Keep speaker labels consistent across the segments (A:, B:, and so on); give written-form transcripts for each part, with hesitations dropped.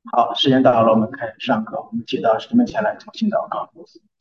A: 好，时间到了，我们开始上课。我们起到师们前来重新祷告。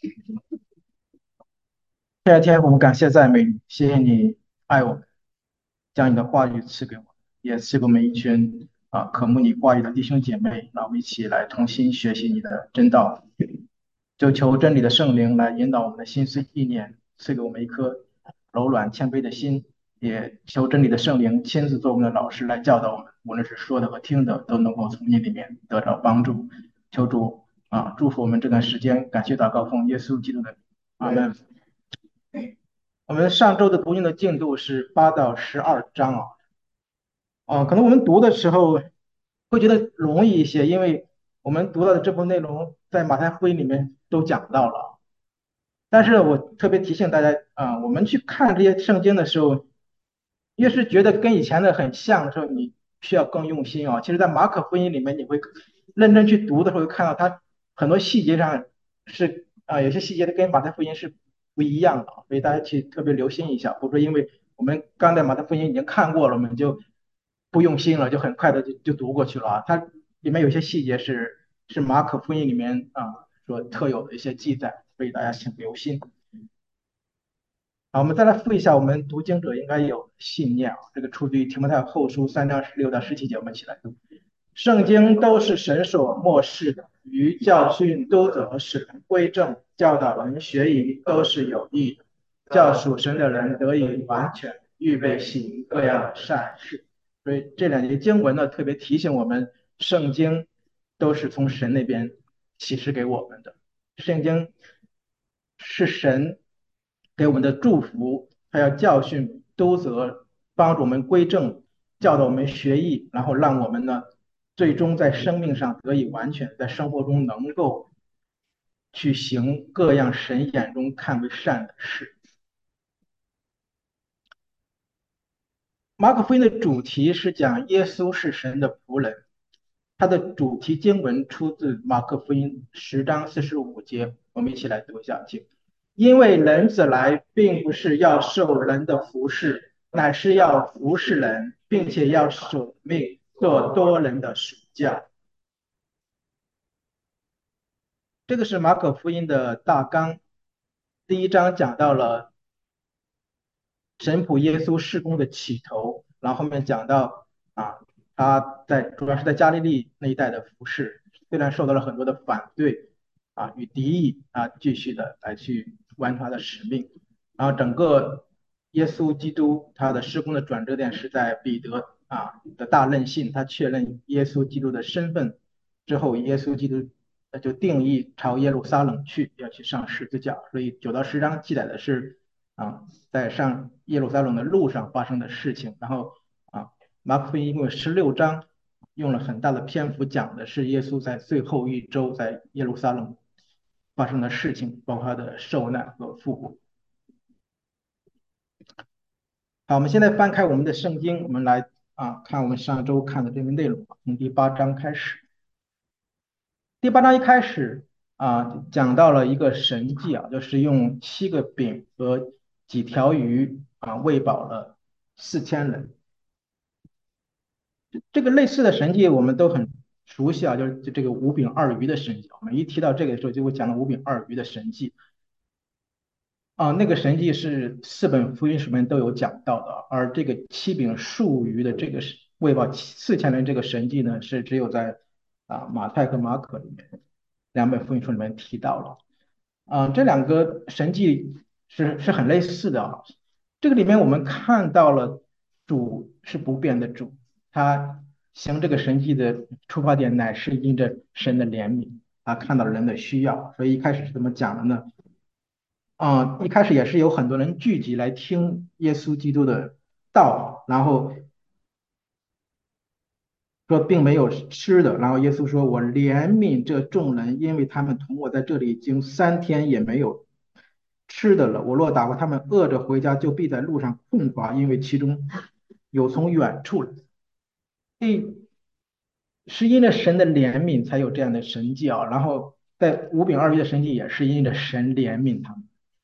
A: 第二天，我们感谢赞美你，谢谢你爱我们，将你的话语赐给我们，也赐给我们一群渴慕你话语的弟兄姐妹，让我们一起来同心学习你的真道。就求真理的圣灵来引导我们的心思意念，赐给我们一颗柔软谦卑的心。也求真理的圣灵亲自做我们的老师来教导我们，无论是说的和听的，都能够从你里面得到帮助。求主祝福我们这段时间，感谢祷告奉耶稣基督的名，阿门。我们上周的读经的进度是8到12章啊。可能我们读的时候会觉得容易一些，因为我们读到的这部内容在马太福音里面都讲到了。但是我特别提醒大家我们去看这些圣经的时候，越是觉得跟以前的很像的时候，你需要更用心啊。其实，在马可福音里面，你会认真去读的时候，会看到它很多细节上是有些细节跟马太福音是不一样的，所以大家去特别留心一下，不是说因为我们刚在马太福音已经看过了，我们就不用心了，就很快的就读过去了啊。它里面有些细节是马可福音里面所特有的一些记载，所以大家请留心。好，我们再来复一下，我们读经者应该有信念啊。这个出自于提摩太后书3章16到17节，我们一起来读。圣经都是神所默示的，于教训、督责、使人归正、教导人学艺，都是有益的，叫属神的人得以完全，预备行各样的善事。所以这两节经文呢，特别提醒我们，圣经都是从神那边启示给我们的。圣经是神给我们的祝福，他要教训、督责，帮助我们归正，教导我们学艺，然后让我们呢，最终在生命上得以完全，在生活中能够去行各样神眼中看为善的事。马可福音的主题是讲耶稣是神的仆人，它的主题经文出自马可福音10章45节，我们一起来读一下，请。因为人子来，并不是要受人的服侍，乃是要服侍人，并且要舍命做多人的属教。这个是马可福音的大纲。第一章讲到了神仆耶稣事工的起头，然后后面讲到他主要是在加利利那一带的服饰，虽然受到了很多的反对与敌意继续的来去完成他的使命。然后整个耶稣基督他的施工的转折点是在彼得的大任性，他确认耶稣基督的身份之后，耶稣基督就定义朝耶路撒冷去，要去上十字架。所以9到10章记载的是在上耶路撒冷的路上发生的事情。然后马可福音一共有16章，用了很大的篇幅讲的是耶稣在最后一周在耶路撒冷发生的事情，包括他的受难和复活。好，我们现在翻开我们的圣经，我们来看我们上周看的这个内容，从第八章开始。第八章一开始讲到了一个神迹就是用7个饼和几条鱼喂饱了4000人。这个类似的神迹我们都很熟悉就是这个5饼2鱼的神迹。我们一提到这个的时候，就会讲到5饼2鱼的神迹那个神迹是4本福音书里面都有讲到的，而这个7饼数鱼的这个喂饱4000人这个神迹呢，是只有在马太和马可里面2本福音书里面提到了。这两个神迹是很类似的这个里面我们看到了主是不变的主，他行这个神迹的出发点乃是因着神的怜悯，他看到了人的需要，所以一开始是怎么讲的呢？一开始也是有很多人聚集来听耶稣基督的道，然后说并没有吃的，然后耶稣说：“我怜悯这众人，因为他们同我在这里已经3天也没有吃的了。我若打发他们饿着回家，就必在路上困乏，因为其中有从远处来。”所以是因着神的怜悯才有这样的神迹然后在5饼2鱼的神迹也是因着神怜悯他们。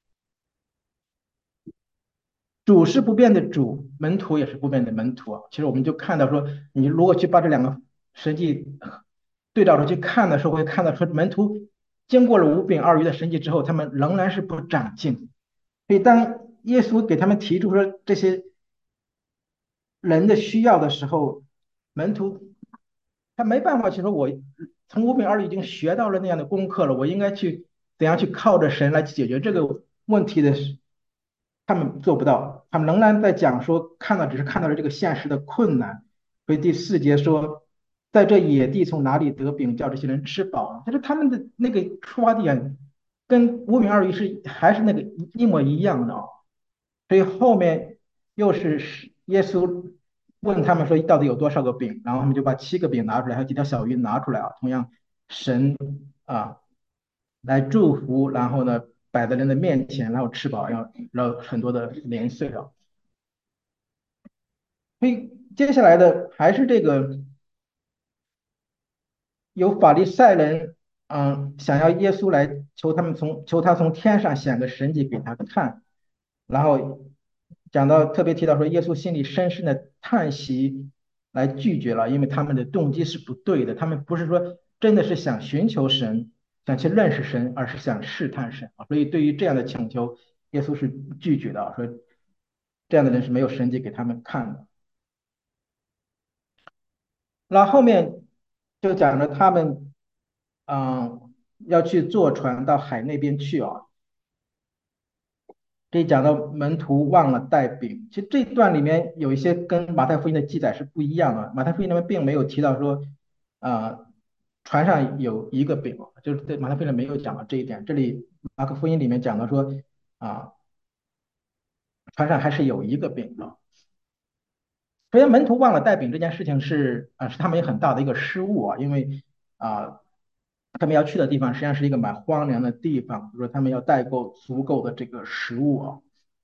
A: 主是不变的主，门徒也是不变的门徒其实我们就看到说，你如果去把这两个神迹对照着去看的时候，会看到说门徒经过了五饼二鱼的神迹之后，他们仍然是不长进。所以当耶稣给他们提出说这些人的需要的时候，门徒他没办法去说，我从五饼二鱼已经学到了那样的功课了，我应该去怎样去靠着神来解决这个问题的时，他们做不到，他们仍然在讲说只是看到了这个现实的困难。所以第四节说，在这野地从哪里得饼叫这些人吃饱呢？就是他们的那个出发点跟五饼二鱼还是那个一模一样的啊。所以后面又是耶稣问他们说到底有多少个饼，然后他们就把7个饼拿出来，还有几条小鱼拿出来啊。同样，神啊来祝福，然后呢摆在人的面前，然后吃饱，要很多的零碎啊。所以接下来的还是这个有法利赛人，想要耶稣来求他从天上显个神迹给他看，然后讲到特别提到说，耶稣心里深深的叹息，来拒绝了，因为他们的动机是不对的，他们不是说真的是想寻求神，想去认识神，而是想试探神啊。所以对于这样的请求，耶稣是拒绝的，说这样的人是没有神迹给他们看的。那后面就讲着他们，要去坐船到海那边去啊。这讲到门徒忘了带饼，其实这段里面有一些跟马太福音的记载是不一样的。马太福音里面并没有提到说，啊、船上有一个饼，就是在马太福音里没有讲到这一点。这里马可福音里面讲到说，啊、船上还是有一个饼的。首先，门徒忘了带饼这件事情是他们很大的一个失误啊，因为啊、他们要去的地方实际上是一个蛮荒凉的地方，就是说他们要带够足够的这个食物啊。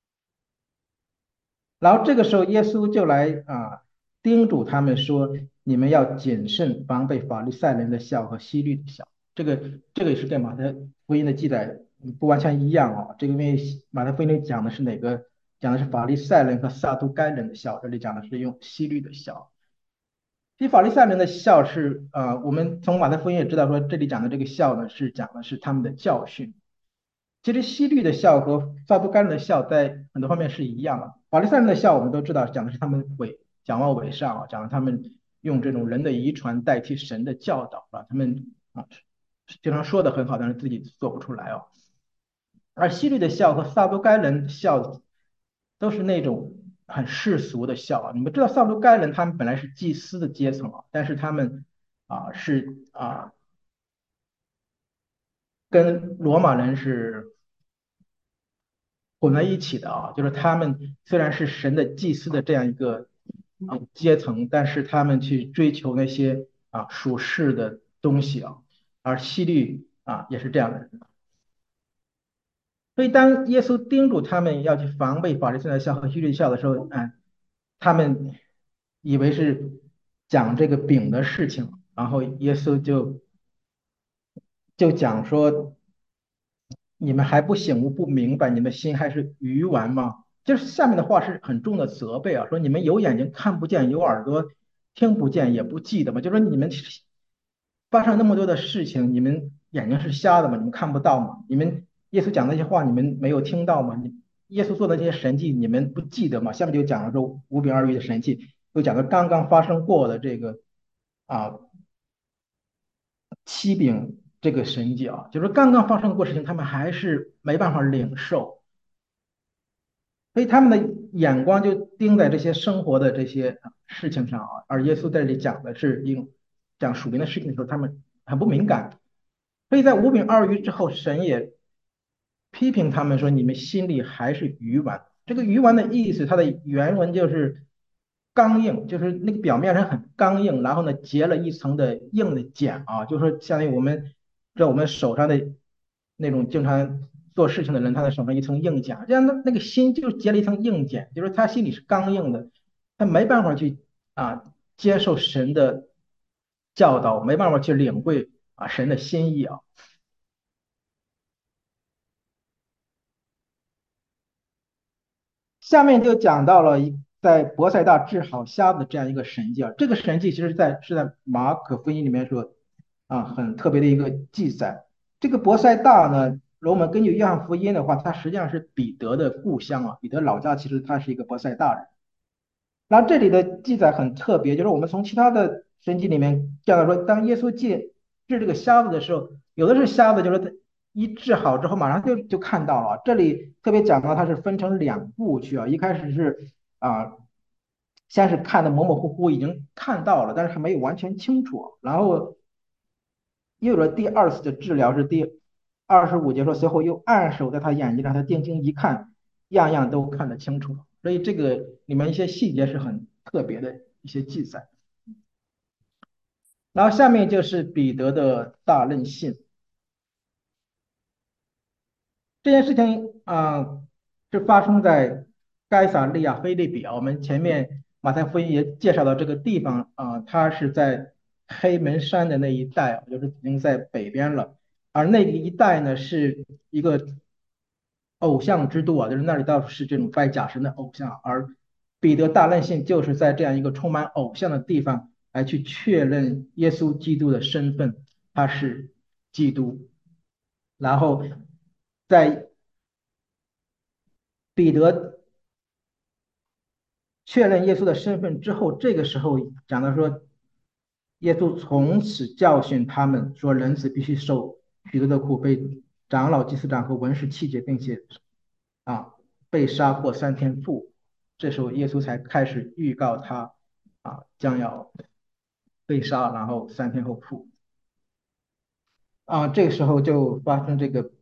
A: 然后这个时候，耶稣就来叮嘱他们说：“你们要谨慎，防备法利赛人的笑和希律的笑。”这个也是跟马太福音的记载不完全一样哦。这个因为马太福音里讲的是哪个？讲的是法利赛人和撒都该人的笑，这里讲的是用希律的笑。其实法利赛人的笑是我们从马太福音也知道说，这里讲的这个笑呢，是讲的是他们的教训。其实西律的笑和撒都该人的笑在很多方面是一样的。法利赛人的笑我们都知道，讲的是他们讲往伪上啊，讲他们用这种人的遗传代替神的教导啊，他们经常说的很好，但是自己做不出来哦。而西律的笑和撒都该人笑都是那种很世俗的笑啊。你们知道撒都该人他们本来是祭司的阶层啊，但是他们跟罗马人是混在一起的啊，就是他们虽然是神的祭司的这样一个阶层，但是他们去追求那些属世的东西啊，而希律也是这样的人。所以当耶稣叮嘱他们要去防备法利赛人的笑和希律笑的时候，他们以为是讲这个饼的事情，然后耶稣就讲说你们还不醒悟不明白，你们心还是鱼丸吗？就是下面的话是很重的责备啊，说你们有眼睛看不见，有耳朵听不见，也不记得吗？就说你们发生那么多的事情，你们眼睛是瞎的吗？你们看不到吗？你们耶稣讲那些话，你们没有听到吗？耶稣做的那些神迹，你们不记得吗？下面就讲了说五饼二鱼的神迹，又讲了刚刚发生过的这个啊7饼这个神迹啊，就是刚刚发生过事情，他们还是没办法领受。所以他们的眼光就盯在这些生活的这些事情上啊，而耶稣在这里讲的是讲属灵的事情的时候，他们很不敏感。所以在五饼二鱼之后，神也批评他们说：“你们心里还是愚顽。”这个愚顽的意思，它的原文就是刚硬，就是那个表面上很刚硬，然后呢结了一层的硬的茧啊，就是说相当于我们手上的那种经常做事情的人，他的手上一层硬茧，这样那个心就结了一层硬茧，就是他心里是刚硬的，他没办法去接受神的教导，没办法去领会神的心意啊。下面就讲到了在伯赛大治好瞎子的这样一个神迹啊，这个神迹其实是在马可福音里面说很特别的一个记载。这个伯赛大呢，如果我们根据约翰福音的话，它实际上是彼得的故乡啊，彼得老家其实他是一个伯赛大人。然后这里的记载很特别，就是我们从其他的神迹里面见到说，当耶稣治这个瞎子的时候，有的是瞎子，就是他一治好之后马上就看到了。这里特别讲到它是分成两步去啊，一开始是啊，先是看的模模糊糊，已经看到了，但是还没有完全清楚。然后又有了第二次的治疗，是第25节说，随后又按手在他眼睛让他定睛一看，样样都看得清楚。所以这个里面一些细节是很特别的一些记载。然后下面就是彼得的大任性。这件事情是发生在该撒利亚菲利比啊。我们前面马太福音也介绍到这个地方它是在黑门山的那一带就是已经在北边了。而那个一带呢是一个偶像之都啊，就是那里到处是这种拜假神的偶像。而彼得大任性就是在这样一个充满偶像的地方来去确认耶稣基督的身份，他是基督。然后在彼得确认耶稣的身份之后，这个时候讲到说，耶稣从此教训他们说，人子必须受许多的苦，被长老、祭司长和文士弃绝，并且啊被杀过3天复。这时候耶稣才开始预告他将要被杀，然后3天后复。这个时候就发生这个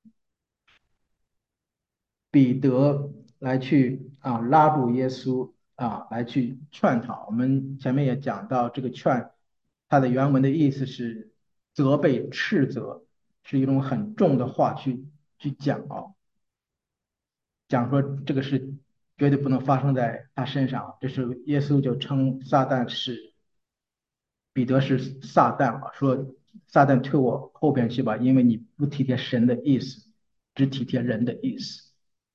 A: 彼得来去拉住耶稣来去劝他。我们前面也讲到，这个劝，它的原文的意思是责备、斥责，是一种很重的话去讲讲说这个是绝对不能发生在他身上。这是耶稣就称撒旦是彼得是撒旦说撒旦退我后边去吧，因为你不体贴神的意思，只体贴人的意思。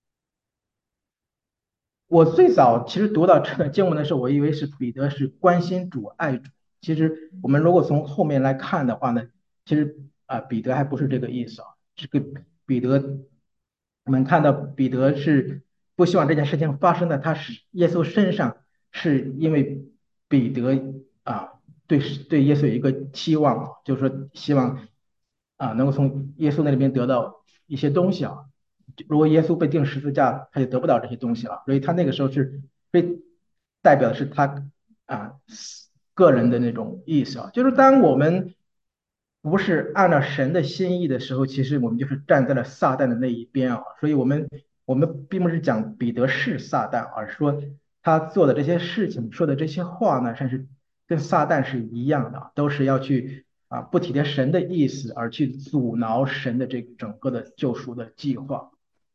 A: 我最早其实读到这段经文的时候，我以为是彼得是关心主、爱主。其实我们如果从后面来看的话呢，其实彼得还不是这个意思啊。这个彼得，我们看到彼得是不希望这件事情发生在耶稣身上，是因为彼得对耶稣有一个期望就是说希望能够从耶稣那里边得到一些东西啊。如果耶稣被钉十字架，他就得不到这些东西了。所以他那个时候是被代表的是他啊个人的那种意思啊，就是当我们不是按照神的心意的时候，其实我们就是站在了撒旦的那一边啊。所以我们并不是讲彼得是撒旦，而是说他做的这些事情、说的这些话呢，甚至跟撒旦是一样的，都是要去不体贴神的意思，而去阻挠神的这整个的救赎的计划。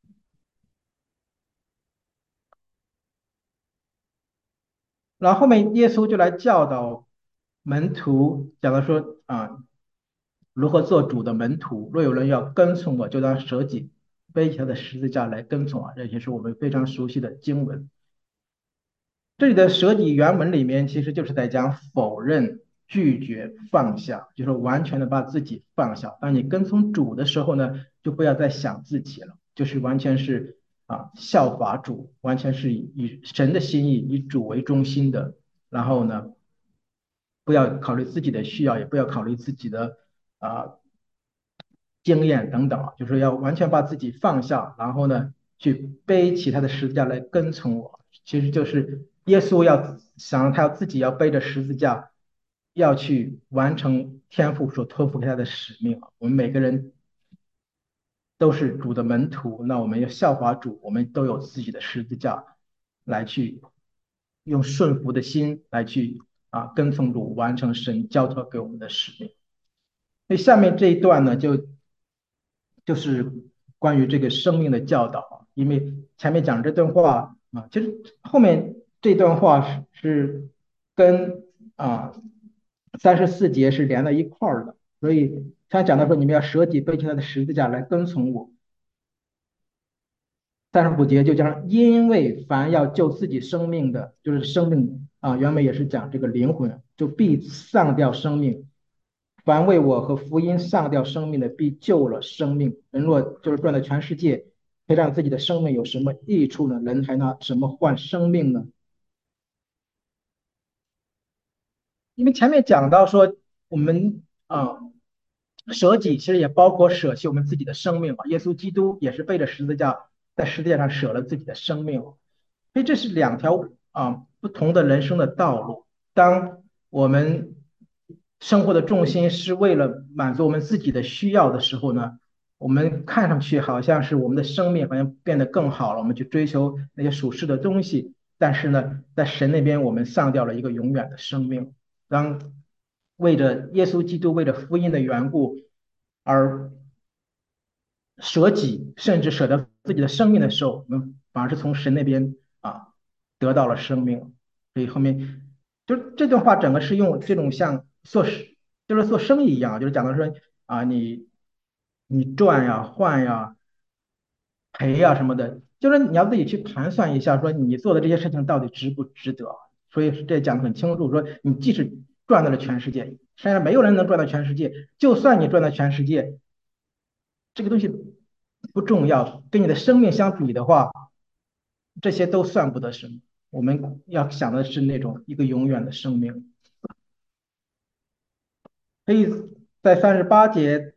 A: 然后后面耶稣就来教导门徒，讲到说如何做主的门徒。若有人要跟从我，就当舍己，背起他的十字架来跟从这也是我们非常熟悉的经文。这里的舍己原文里面其实就是在讲否认、拒绝、放下，就是完全的把自己放下。当你跟从主的时候呢，就不要再想自己了，就是完全是效法主，完全是以神的心意、以主为中心的。然后呢，不要考虑自己的需要，也不要考虑自己的啊、经验等等就是要完全把自己放下，然后呢，去背起他的十字架来跟从我。其实就是耶稣想让他自己要背着十字架，要去完成天父所托付给他的使命。我们每个人都是主的门徒，那我们要效法主，我们都有自己的十字架来去用顺服的心来去跟从主，完成神交托给我们的使命。那下面这一段呢，就是关于这个生命的教导。因为前面讲这段话其实后面这段话是跟34节是连在一块儿的。所以他讲到说，你们要舍己背起他的十字架来跟从我。35节就讲，因为凡要救自己生命的，就是生命原本也是讲这个灵魂，就必丧掉生命； 凡为我和福音上吊生命的，必救了生命。人若就是赚了全世界，赔上自己的生命，有什么益处呢？人还拿什么换生命呢？因为前面讲到说，我们舍己其实也包括舍弃我们自己的生命嘛。耶稣基督也是背着十字架，在十字架上舍了自己的生命，所以这是两条不同的人生的道路。当我们生活的重心是为了满足我们自己的需要的时候呢，我们看上去好像是我们的生命好像变得更好了，我们去追求那些属世的东西，但是呢，在神那边我们丧掉了一个永远的生命。当为着耶稣基督为了福音的缘故而舍己，甚至舍掉自己的生命的时候，我们反而是从神那边得到了生命。所以后面就这段话整个是用这种像就是做生意一样，就是讲的说你赚呀换呀赔呀什么的，就是你要自己去盘算一下，说你做的这些事情到底值不值得。所以这讲的很清楚，说你即使赚到了全世界，实际上没有人能赚到全世界，就算你赚到全世界，这个东西不重要，跟你的生命相比的话，这些都算不得什么。我们要想的是那种一个永远的生命。所以在38节，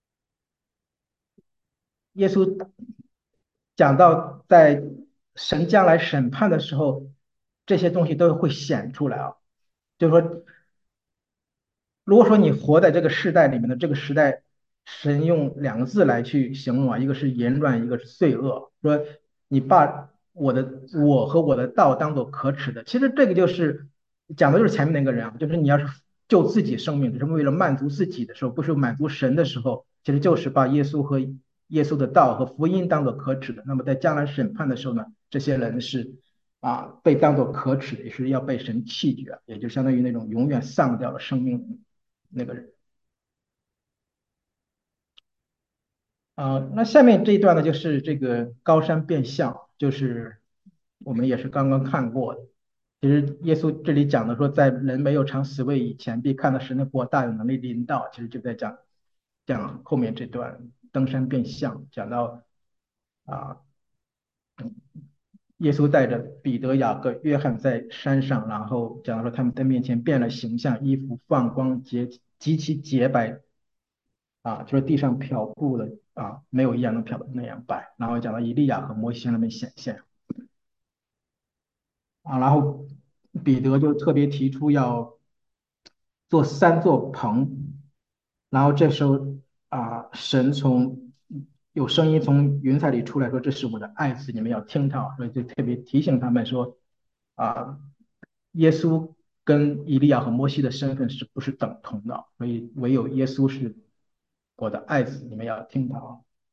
A: 耶稣讲到在神将来审判的时候，这些东西都会显出来啊。就是说，如果说你活在这个时代里面的这个时代，神用两个字来去形容啊，一个是淫乱，一个是罪恶。说你把我和我的道当做可耻的，其实这个就是讲的就是前面那个人啊，就是你要是救自己生命，是为了满足自己的时候，不是满足神的时候，其实就是把耶稣的道和福音当做可耻的。那么在将来审判的时候呢，这些人是被当做可耻的，也是要被神弃绝，也就相当于那种永远丧掉了生命那个人。那下面这一段呢，就是这个高山变相，就是我们也是刚刚看过的。其实耶稣这里讲的说，在人没有尝死味以前，必看到神的国大有能力临到，其实就在讲后面这段登山变相，讲到啊，耶稣带着彼得、雅各、约翰在山上，然后讲到说他们在面前变了形象，衣服放光极其洁白就是地上漂布的没有一样能漂的那样白。然后讲到以利亚和摩西向他们显现然后彼得就特别提出要做3座棚，然后这时候神有声音从云彩里出来说：“这是我的爱子，你们要听他。”所以就特别提醒他们说啊，耶稣跟以利亚和摩西的身份是不是等同的？所以唯有耶稣是我的爱子，你们要听他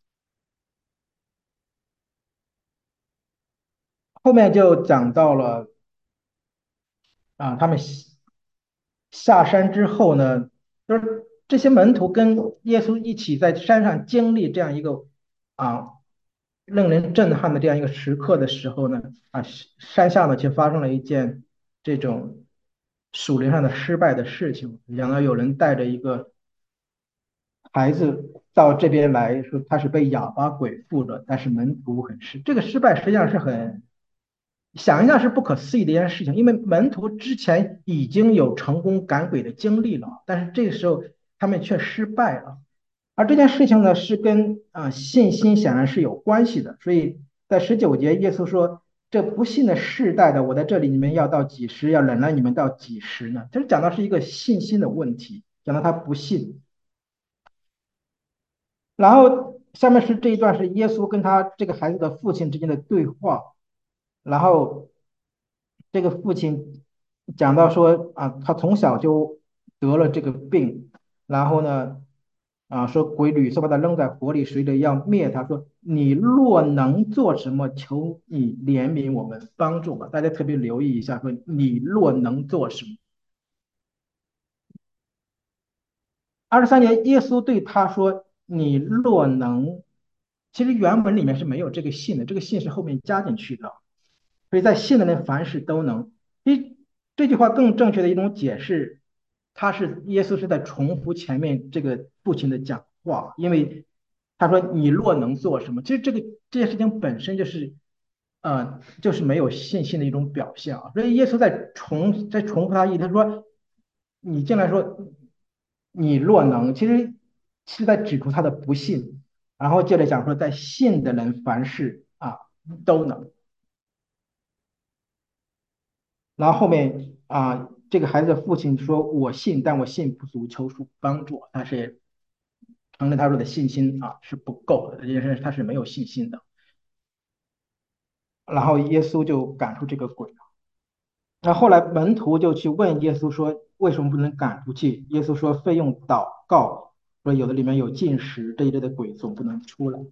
A: 后面就讲到了他们下山之后呢，就是这些门徒跟耶稣一起在山上经历这样一个啊令人震撼的这样一个时刻的时候呢，山下呢却发生了一件这种属灵上的失败的事情。讲到有人带着一个孩子到这边来说他是被哑巴鬼附着，但是门徒这个失败实际上是想一下是不可思议的一件事情，因为门徒之前已经有成功赶鬼的经历了，但是这个时候他们却失败了。而这件事情呢，是跟信心显然是有关系的。所以在19节，耶稣说：“这不信的世代的，我在这里，你们要到几时？要忍耐你们到几时呢？”就是讲到是一个信心的问题，讲到他不信。然后下面是这一段是耶稣跟他这个孩子的父亲之间的对话，然后这个父亲讲到说他从小就得了这个病，然后呢说鬼屡次把他扔在火里，水里要灭他，说你若能做什么，求你怜悯我们，帮助吧。大家特别留意一下，说你若能做什么。23节，耶稣对他说：“你若能。”其实原文里面是没有这个信的，这个信是后面加进去的。所以在信的人凡事都能。这句话更正确的一种解释， 耶稣是在重复前面这个父亲的讲话，因为他说你若能做什么，其实这件事情本身就是没有信心的一种表现啊。所以耶稣在重复他意，他说你进来说你若能，其实是在指出他的不信，然后接着讲说在信的人凡事都能。然后后面这个孩子的父亲说：“我信，但我信不足，求主帮助。”他是承认他说的信心是不够的，也是他是没有信心的。然后耶稣就赶出这个鬼了。那后来门徒就去问耶稣说：“为什么不能赶出去？”耶稣说：“费用祷告，说有的里面有禁食这一类的鬼总不能出来。”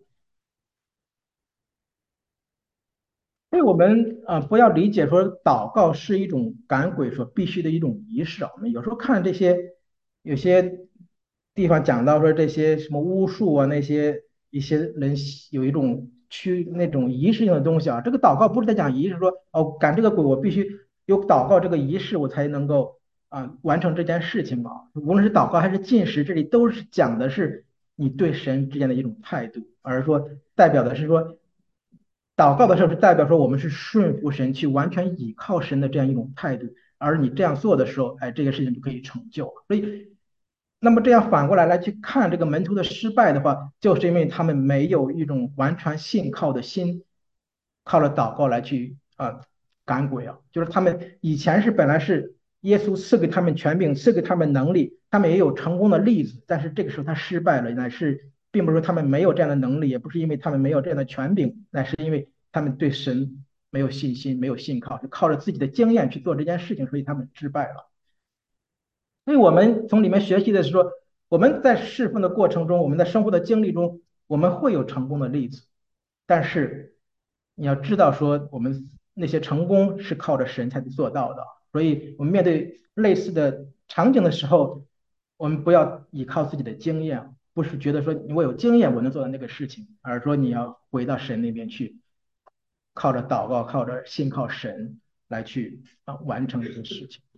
A: 所以我们不要理解说祷告是一种赶鬼所必须的一种仪式啊。我们有时候看有些地方讲到说这些什么巫术啊，一些人有一种那种仪式性的东西啊。这个祷告不是在讲仪式说哦赶这个鬼我必须有祷告这个仪式我才能够完成这件事情啊。无论是祷告还是进食，这里都是讲的是你对神之间的一种态度，而说代表的是说。祷告的时候是代表说我们是顺服神，去完全倚靠神的这样一种态度，而你这样做的时候，哎，这个事情就可以成就。所以，那么这样反过来去看这个门徒的失败的话，就是因为他们没有一种完全信靠的心，靠了祷告来去赶鬼啊，就是他们以前本来是耶稣赐给他们权柄，赐给他们能力，他们也有成功的例子，但是这个时候他失败了，乃是并不是说他们没有这样的能力，也不是因为他们没有这样的权柄，乃是因为他们对神没有信心，没有信靠，就靠着自己的经验去做这件事情，所以他们失败了。所以我们从里面学习的是说，我们在侍奉的过程中，我们在生活的经历中，我们会有成功的例子，但是你要知道说，我们那些成功是靠着神才能做到的。所以，我们面对类似的场景的时候，我们不要依靠自己的经验，不是觉得说我有经验我能做到那个事情，而是说你要回到神那边去，靠着祷告，靠着信靠神来去完成这个事情。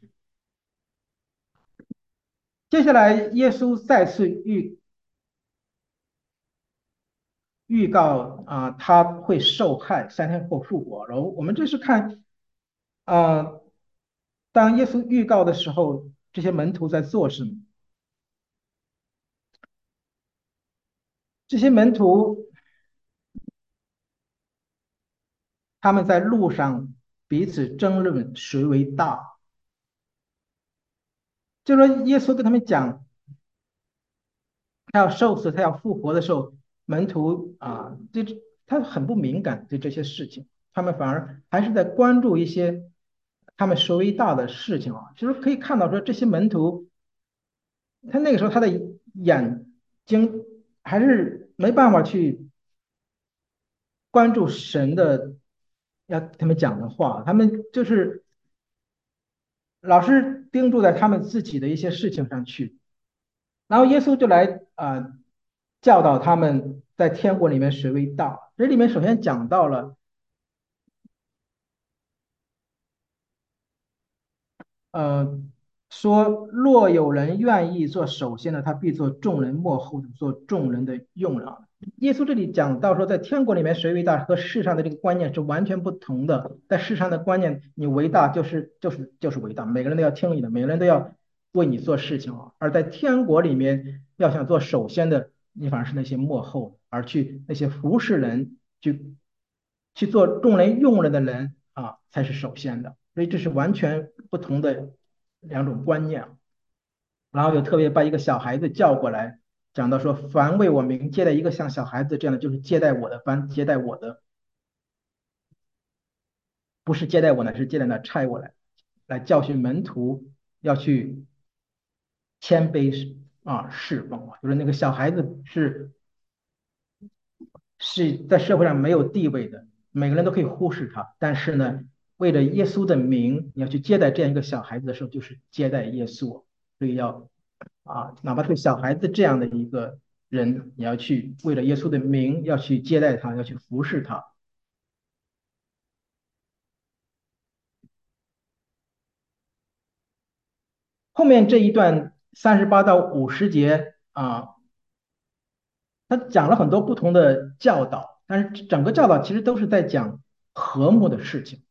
A: 接下来，耶稣再次预告他会受害，3天后复活。然后我们这是看啊、当耶稣预告的时候，这些门徒在做什么？这些门徒他们在路上彼此争论谁为大，就说耶稣跟他们讲，他要受死，他要复活的时候，门徒他很不敏感对这些事情，他们反而还是在关注一些他们谁为大的事情啊。其实可以看到说，这些门徒他那个时候他的眼睛还是没办法去关注神的要他们讲的话，他们就是老是盯住在他们自己的一些事情上去。然后耶稣就来教导他们在天国里面谁为大。这里面首先讲到了呃，说若有人愿意做首先的，他必做众人幕后的，做众人的用人。耶稣这里讲到说，在天国里面谁为大，和世上的这个观念是完全不同的。在世上的观念，你为大就是为大，每个人都要听你的，每个人都要为你做事情啊。而在天国里面，要想做首先的，你反而是那些幕后，而去那些服侍人，去做众人用人的人才是首先的。所以这是完全不同的两种观念。然后就特别把一个小孩子叫过来，讲到说，凡为我名接待一个像小孩子这样的，就是接待我的，凡接待我的，不是接待我呢，是接待那差我来教训门徒要去谦卑侍奉就是那个小孩子是在社会上没有地位的，每个人都可以忽视他，但是呢，为了耶稣的名，你要去接待这样一个小孩子的时候，就是接待耶稣，所以哪怕对小孩子这样的一个人，你要去为了耶稣的名，要去接待他，要去服侍他。 后面这一段38到50节他讲了很多不同的教导，但是整个教导其实都是在讲和睦的事情。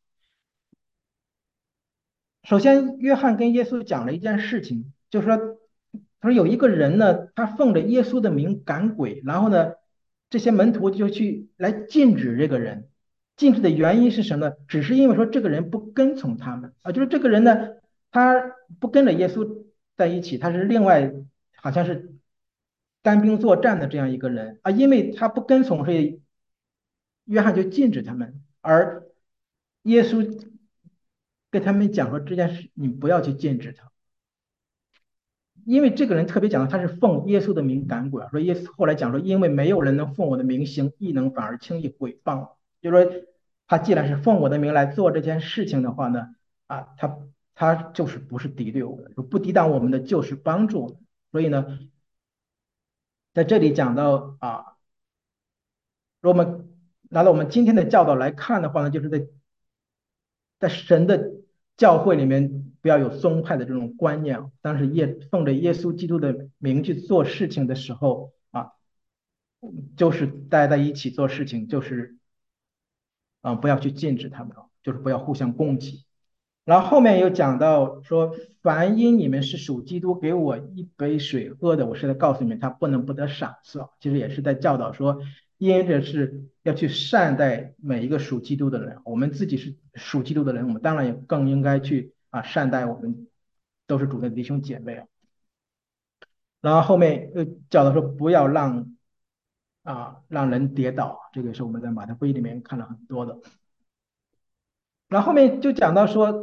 A: 首先，约翰跟耶稣讲了一件事情，就是说，他说有一个人呢，他奉着耶稣的名赶鬼，然后呢，这些门徒就去来禁止这个人。禁止的原因是什么呢？只是因为说这个人不跟从他们啊，就是这个人呢，他不跟着耶稣在一起，他是另外好像是单兵作战的这样一个人啊，因为他不跟从，所以约翰就禁止他们，而耶稣跟他们讲说这件事，你不要去禁止他，因为这个人特别讲到他是奉耶稣的名赶鬼，说耶稣后来讲说，因为没有人能奉我的名行异能，反而轻易毁谤我，就说他既然是奉我的名来做这件事情的话呢，他就是不是敌对我们的，不抵挡我们的就是帮助我们，所以呢，在这里讲到如果我们拿到我们今天的教导来看的话呢，就是在神的教会里面不要有宗派的这种观念。当时奉着耶稣基督的名去做事情的时候就是大家在一起做事情，就是不要去禁止他们，就是不要互相攻击。然后后面又讲到说，凡因你们是属基督，给我一杯水喝的，我是在告诉你们，他不得赏赐。其实也是在教导说，因着是要去善待每一个属基督的人。我们自己是属基督的人，我们当然也更应该去善待我们都是主的弟兄姐妹。然后后面又教导说，不要让人跌倒，这个是我们在马太福音里面看了很多的。然后后面就讲到说，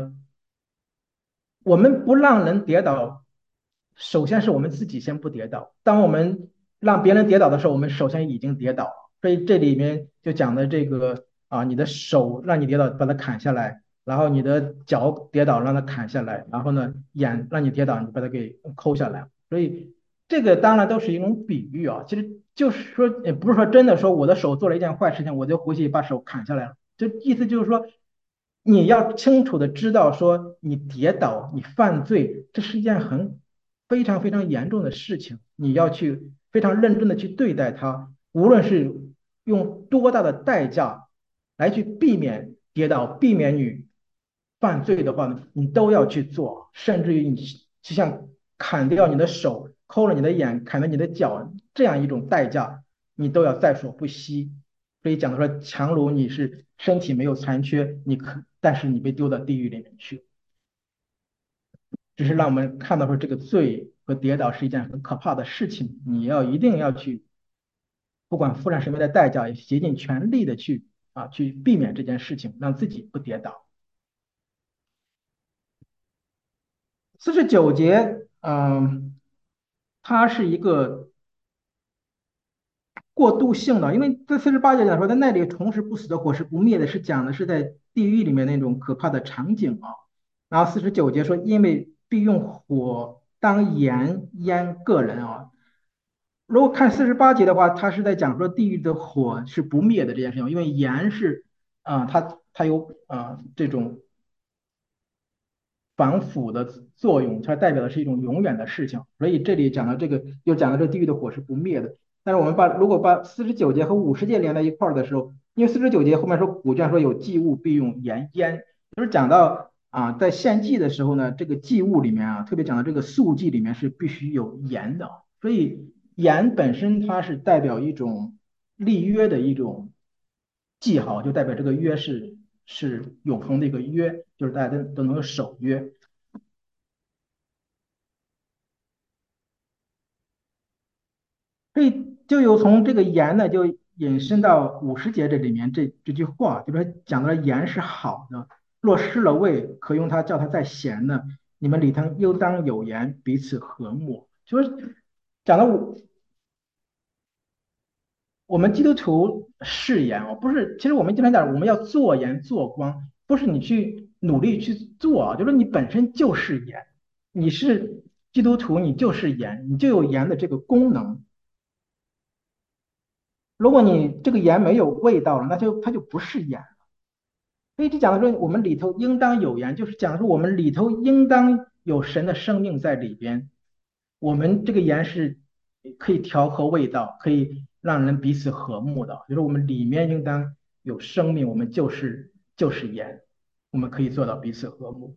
A: 我们不让人跌倒，首先是我们自己先不跌倒。当我们让别人跌倒的时候，我们首先已经跌倒了。所以这里面就讲的这个你的手让你跌倒，把它砍下来；然后你的脚跌倒，让它砍下来；然后呢，眼让你跌倒，你把它给抠下来。所以这个当然都是一种比喻啊，其实就是说，也不是说真的说我的手做了一件坏事情，我就回去把手砍下来了。就意思就是说，你要清楚的知道，说你跌倒，你犯罪，这是一件非常非常严重的事情，你要去非常认真的去对待它，无论是用多大的代价来去避免跌倒，避免你犯罪的话呢，你都要去做，甚至于你就像砍掉你的手、抠了你的眼、砍了你的脚这样一种代价，你都要在所不惜。所以讲的说，强如你是身体没有残缺，但是你被丢到地狱里面去，只是让我们看到说这个罪和跌倒是一件很可怕的事情，你一定要去，不管付上什么样的代价，也竭尽全力的去避免这件事情，让自己不跌倒。49节，它是一个过渡性的，因为在48节讲说，在那里虫是不死的，火是不灭的，是讲的是在地狱里面那种可怕的场景啊。然后49节说，因为必用火当盐腌个人啊。如果看48节的话，它是在讲说地狱的火是不灭的这件事情，因为盐是它有这种防腐的作用，它代表的是一种永远的事情。所以这里讲到这个，又讲到这地狱的火是不灭的。但是我们如果把49节和50节连在一块儿的时候，因为49节后面说古卷说有祭物必用盐腌，就是讲到在献祭的时候呢，这个祭物里面特别讲到这个素祭里面是必须有盐的，所以盐本身它是代表一种立约的一种记号，就代表这个约是永恒的一个约，就是大家都能够守约。所以就有从这个盐呢，就引申到50节这里面这句话，就说讲到了盐是好的，若失了味，可用它叫它再咸呢。你们里头又当有盐，彼此和睦。就是讲到我们基督徒是盐哦，不是，其实我们经常讲我们要做盐做光，不是你去努力去做啊，就是你本身就是盐，你是基督徒，你就是盐，你就有盐的这个功能。如果你这个盐没有味道了，它就不是盐。所以这讲的说，我们里头应当有盐，就是讲说我们里头应当有神的生命在里边。我们这个盐是可以调和味道，可以让人彼此和睦的。就是我们里面应当有生命，我们就是盐，我们可以做到彼此和睦。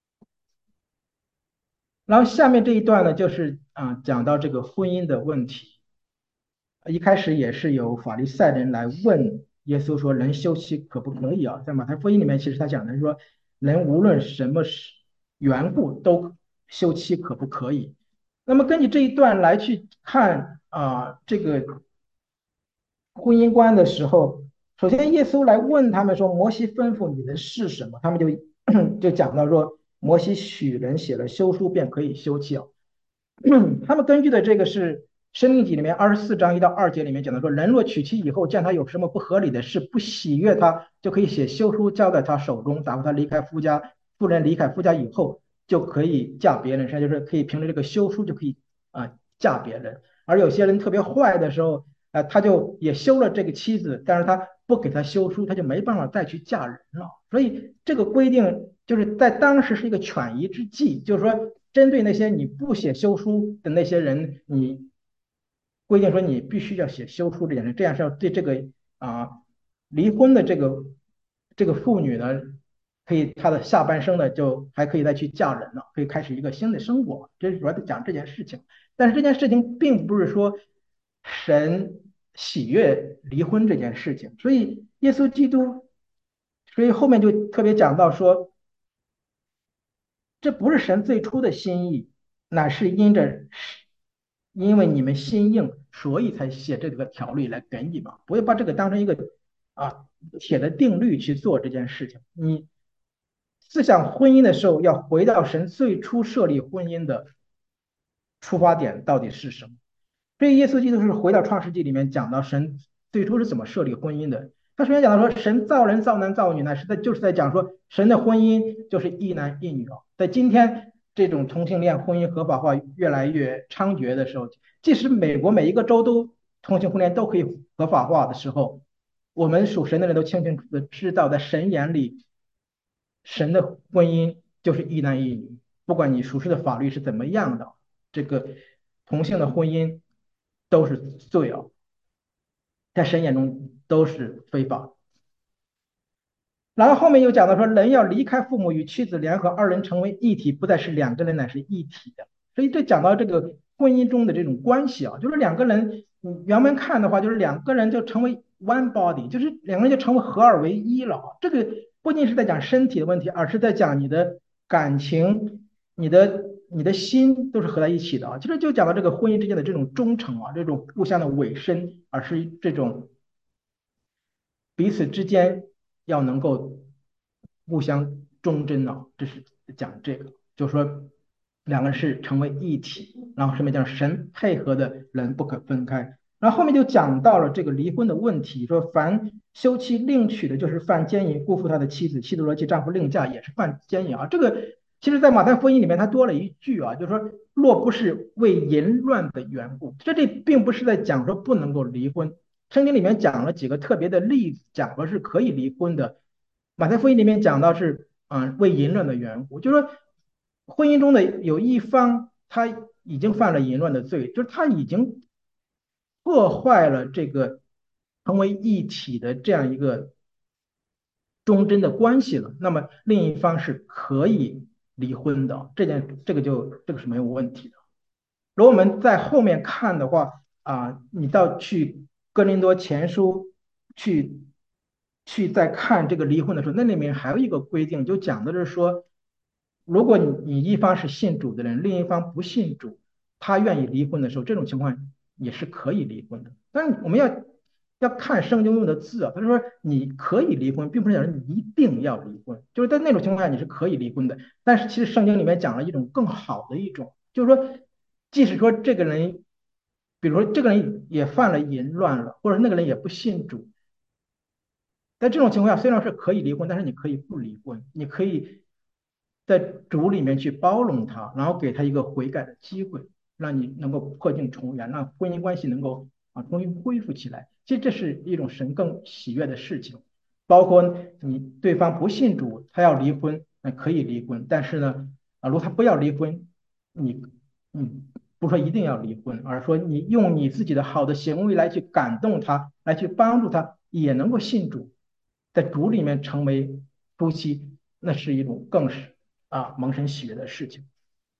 A: 然后下面这一段呢，就是讲到这个婚姻的问题。一开始也是有法利赛人来问耶稣说，人休妻可不可以啊？在马太福音里面，其实他讲的是说，人无论什么缘故都休妻可不可以？那么根据这一段来去看这个婚姻观的时候，首先耶稣来问他们说，摩西吩咐你的是什么？他们就就讲到说，摩西许人写了休书便可以休妻啊。他们根据的这个是《申命记》里面24章1到2节里面讲的说，人若娶妻以后见他有什么不合理的事，不喜悦他，就可以写休书交在他手中，打发他离开夫家。妇人离开夫家以后，就可以嫁别人，实际上就是可以凭着这个休书就可以嫁别人。而有些人特别坏的时候，他就也休了这个妻子，但是他不给他休书，他就没办法再去嫁人了。所以这个规定就是在当时是一个权宜之计，就是说针对那些你不写休书的那些人，你规定说你必须要写休书这件事，这样是要对这个啊离婚的这个妇女呢，可以她的下半生呢就还可以再去嫁人了，可以开始一个新的生活。这是主要在讲这件事情。但是这件事情并不是说神喜悦离婚这件事情，所以耶稣基督，所以后面就特别讲到说，这不是神最初的心意，乃是因为你们心硬，所以才写这个条例来给你们，不要把这个当成一个啊铁的定律去做这件事情。你思想婚姻的时候，要回到神最初设立婚姻的出发点到底是什么？所以耶稣基督是回到创世纪里面讲到神最初是怎么设立婚姻的。他首先讲到说，神造人造男造女呢，就是在讲说神的婚姻就是一男一女哦。在今天这种同性恋婚姻合法化越来越猖獗的时候，即使美国每一个州都同性婚恋都可以合法化的时候，我们属神的人都清清楚楚的知道，在神眼里，神的婚姻就是一男一女。不管你属实的法律是怎么样的，这个同性的婚姻都是罪啊，在神眼中都是非法。然后后面又讲到说，人要离开父母与妻子联合，二人成为一体，不再是两个人，乃是一体的。所以这讲到这个婚姻中的这种关系啊，就是两个人，原文看的话，就是两个人就成为 one body，就是两个人就成为合二为一了。这个不仅是在讲身体的问题，而是在讲你的感情、你的心都是合在一起的啊。其实就讲到这个婚姻之间的这种忠诚啊，这种互相的委身，而是这种彼此之间要能够互相忠贞呢，这是讲这个，就是说两个人是成为一体，然后上面讲神配合的人不可分开，然后后面就讲到了这个离婚的问题，说凡休妻另娶的，就是犯奸淫，辜负他的妻子；妻子若其丈夫另嫁，也是犯奸淫啊。这个其实，在马太福音里面，他多了一句啊，就是说若不是为淫乱的缘故，这并不是在讲说不能够离婚，圣经里面讲了几个特别的例子，讲的是可以离婚的。马太福音里面讲到是为淫乱的缘故，就是说婚姻中的有一方他已经犯了淫乱的罪，就是他已经破坏了这个成为一体的这样一个忠贞的关系了，那么另一方是可以离婚的，这个是没有问题的。如果我们在后面看的话，你到去哥林多前书去再看这个离婚的时候，那里面还有一个规定，就讲的是说，如果你一方是信主的人，另一方不信主，他愿意离婚的时候，这种情况也是可以离婚的。但是我们要看圣经用的字啊，他说你可以离婚，并不是讲你一定要离婚，就是在那种情况下你是可以离婚的。但是其实圣经里面讲了一种更好的一种，就是说，即使说这个人，比如说这个人也犯了淫乱了，或者那个人也不信主，在这种情况下虽然是可以离婚，但是你可以不离婚，你可以在主里面去包容他，然后给他一个悔改的机会，让你能够破镜重圆，让婚姻关系能够重新恢复起来。其实这是一种神更喜悦的事情。包括你对方不信主，他要离婚，那可以离婚，但是呢，
B: 啊，如果他不要离婚，你你不说一定要离婚，而是说你用你自己的好的行为来去感动他，来去帮助他，也能够信主，在主里面成为夫妻，那是一种更是蒙神喜悦的事情。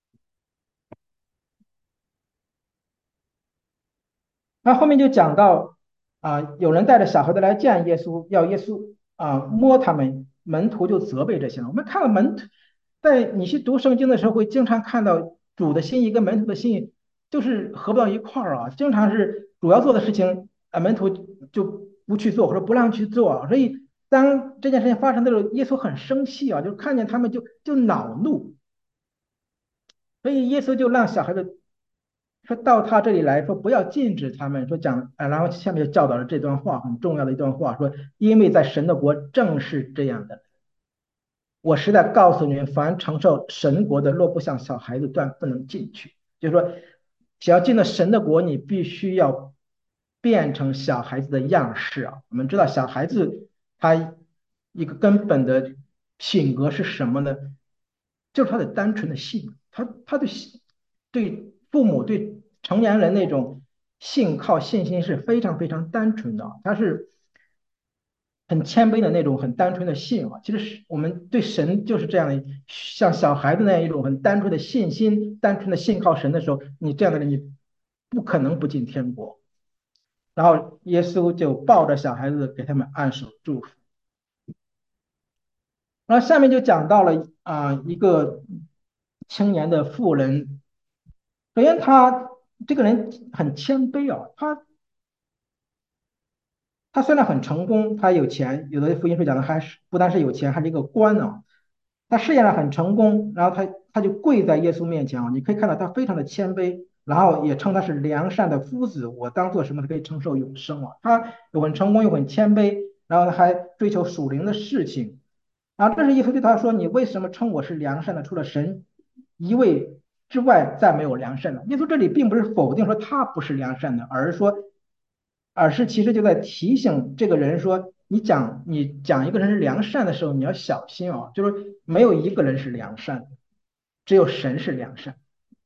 B: 那后面就讲到有人带着小孩子来见耶稣，要耶稣摸他们，门徒就责备这些人。我们看到门徒，在你去读圣经的时候，会经常看到主的心意跟门徒的心意就是合不到一块儿啊，经常是主要做的事情门徒就不去做或者不让去做，所以当这件事情发生的时候，耶稣很生气啊，就看见他们就恼怒，所以耶稣就让小孩子说到他这里来说，不要禁止他们说讲然后下面就教导了这段话，很重要的一段话，说因为在神的国正是这样的。我实在告诉你们，凡承受神国的，若不像小孩子，断不能进去。就是说，想要进到神的国，你必须要变成小孩子的样式啊。我们知道，小孩子他一个根本的品格是什么呢？就是他的单纯的信，他对父母对成年人那种信靠信心是非常非常单纯的，他是很谦卑的那种很单纯的信啊。其实是我们对神就是这样的，像小孩子那样一种很单纯的信心，单纯的信靠神的时候，你这样的人你不可能不进天国。然后耶稣就抱着小孩子给他们按手祝福。然后下面就讲到了一个青年的妇人，首先他这个人很谦卑啊，他虽然很成功，他有钱，有的福音书讲的还是不单是有钱，还是一个官呢。他事业上很成功，然后他就跪在耶稣面前啊，你可以看到他非常的谦卑，然后也称他是良善的夫子，我当做什么他可以承受永生啊。他又很成功又很谦卑，然后他还追求属灵的事情。然后这是耶稣对他说：“你为什么称我是良善的？除了神一位之外，再没有良善的。”耶稣这里并不是否定说他不是良善的，而是其实就在提醒这个人说：你讲一个人是良善的时候，你要小心哦，就是没有一个人是良善的，只有神是良善。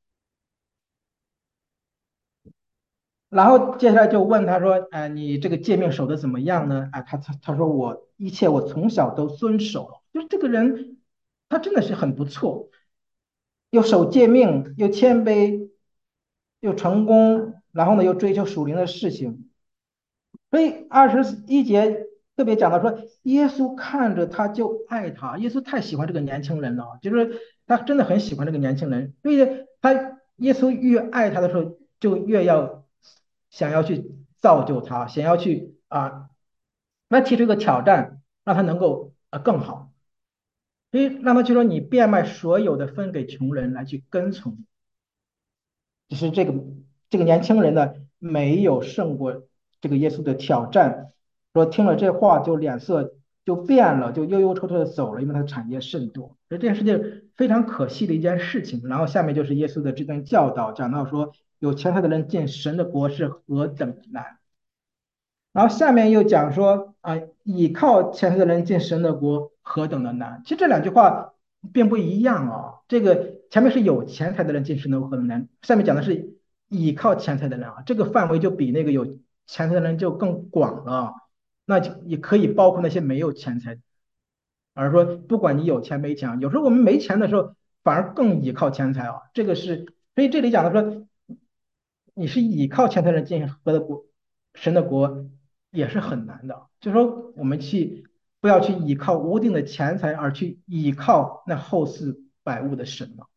B: 然后接下来就问他说：你这个诫命守的怎么样呢？他说我一切从小都遵守了。就是这个人，他真的是很不错，又守诫命，又谦卑，又成功，然后呢又追求属灵的事情。所以21节特别讲到说，耶稣看着他就爱他，耶稣太喜欢这个年轻人了，就是他真的很喜欢这个年轻人，所以耶稣越爱他的时候，就越要想要去造就他，想要去来提出一个挑战，让他能够更好，所以让他去说你变卖所有的分给穷人来去跟从。就是这个年轻人呢，没有胜过这个耶稣的挑战，说听了这话就脸色就变了，就忧忧愁愁的走了，因为他的产业甚多。所以这件事情非常可惜的一件事情。然后下面就是耶稣的这段教导，讲到说有钱财的人进神的国是何等难。然后下面又讲说倚靠钱财的人进神的国何等的难。其实这两句话并不一样啊。这个前面是有钱财的人进神的国何等难，下面讲的是倚靠钱财的人啊，这个范围就比那个有钱财的人就更广了啊。那就也可以包括那些没有钱财，而说不管你有钱没钱，有时候我们没钱的时候反而更倚靠钱财啊。这个是所以这里讲的说你是倚靠钱财的人进和的国，神的国也是很难的。就是说，我们不要去倚靠无定的钱财，而去倚靠那后世百物的神了。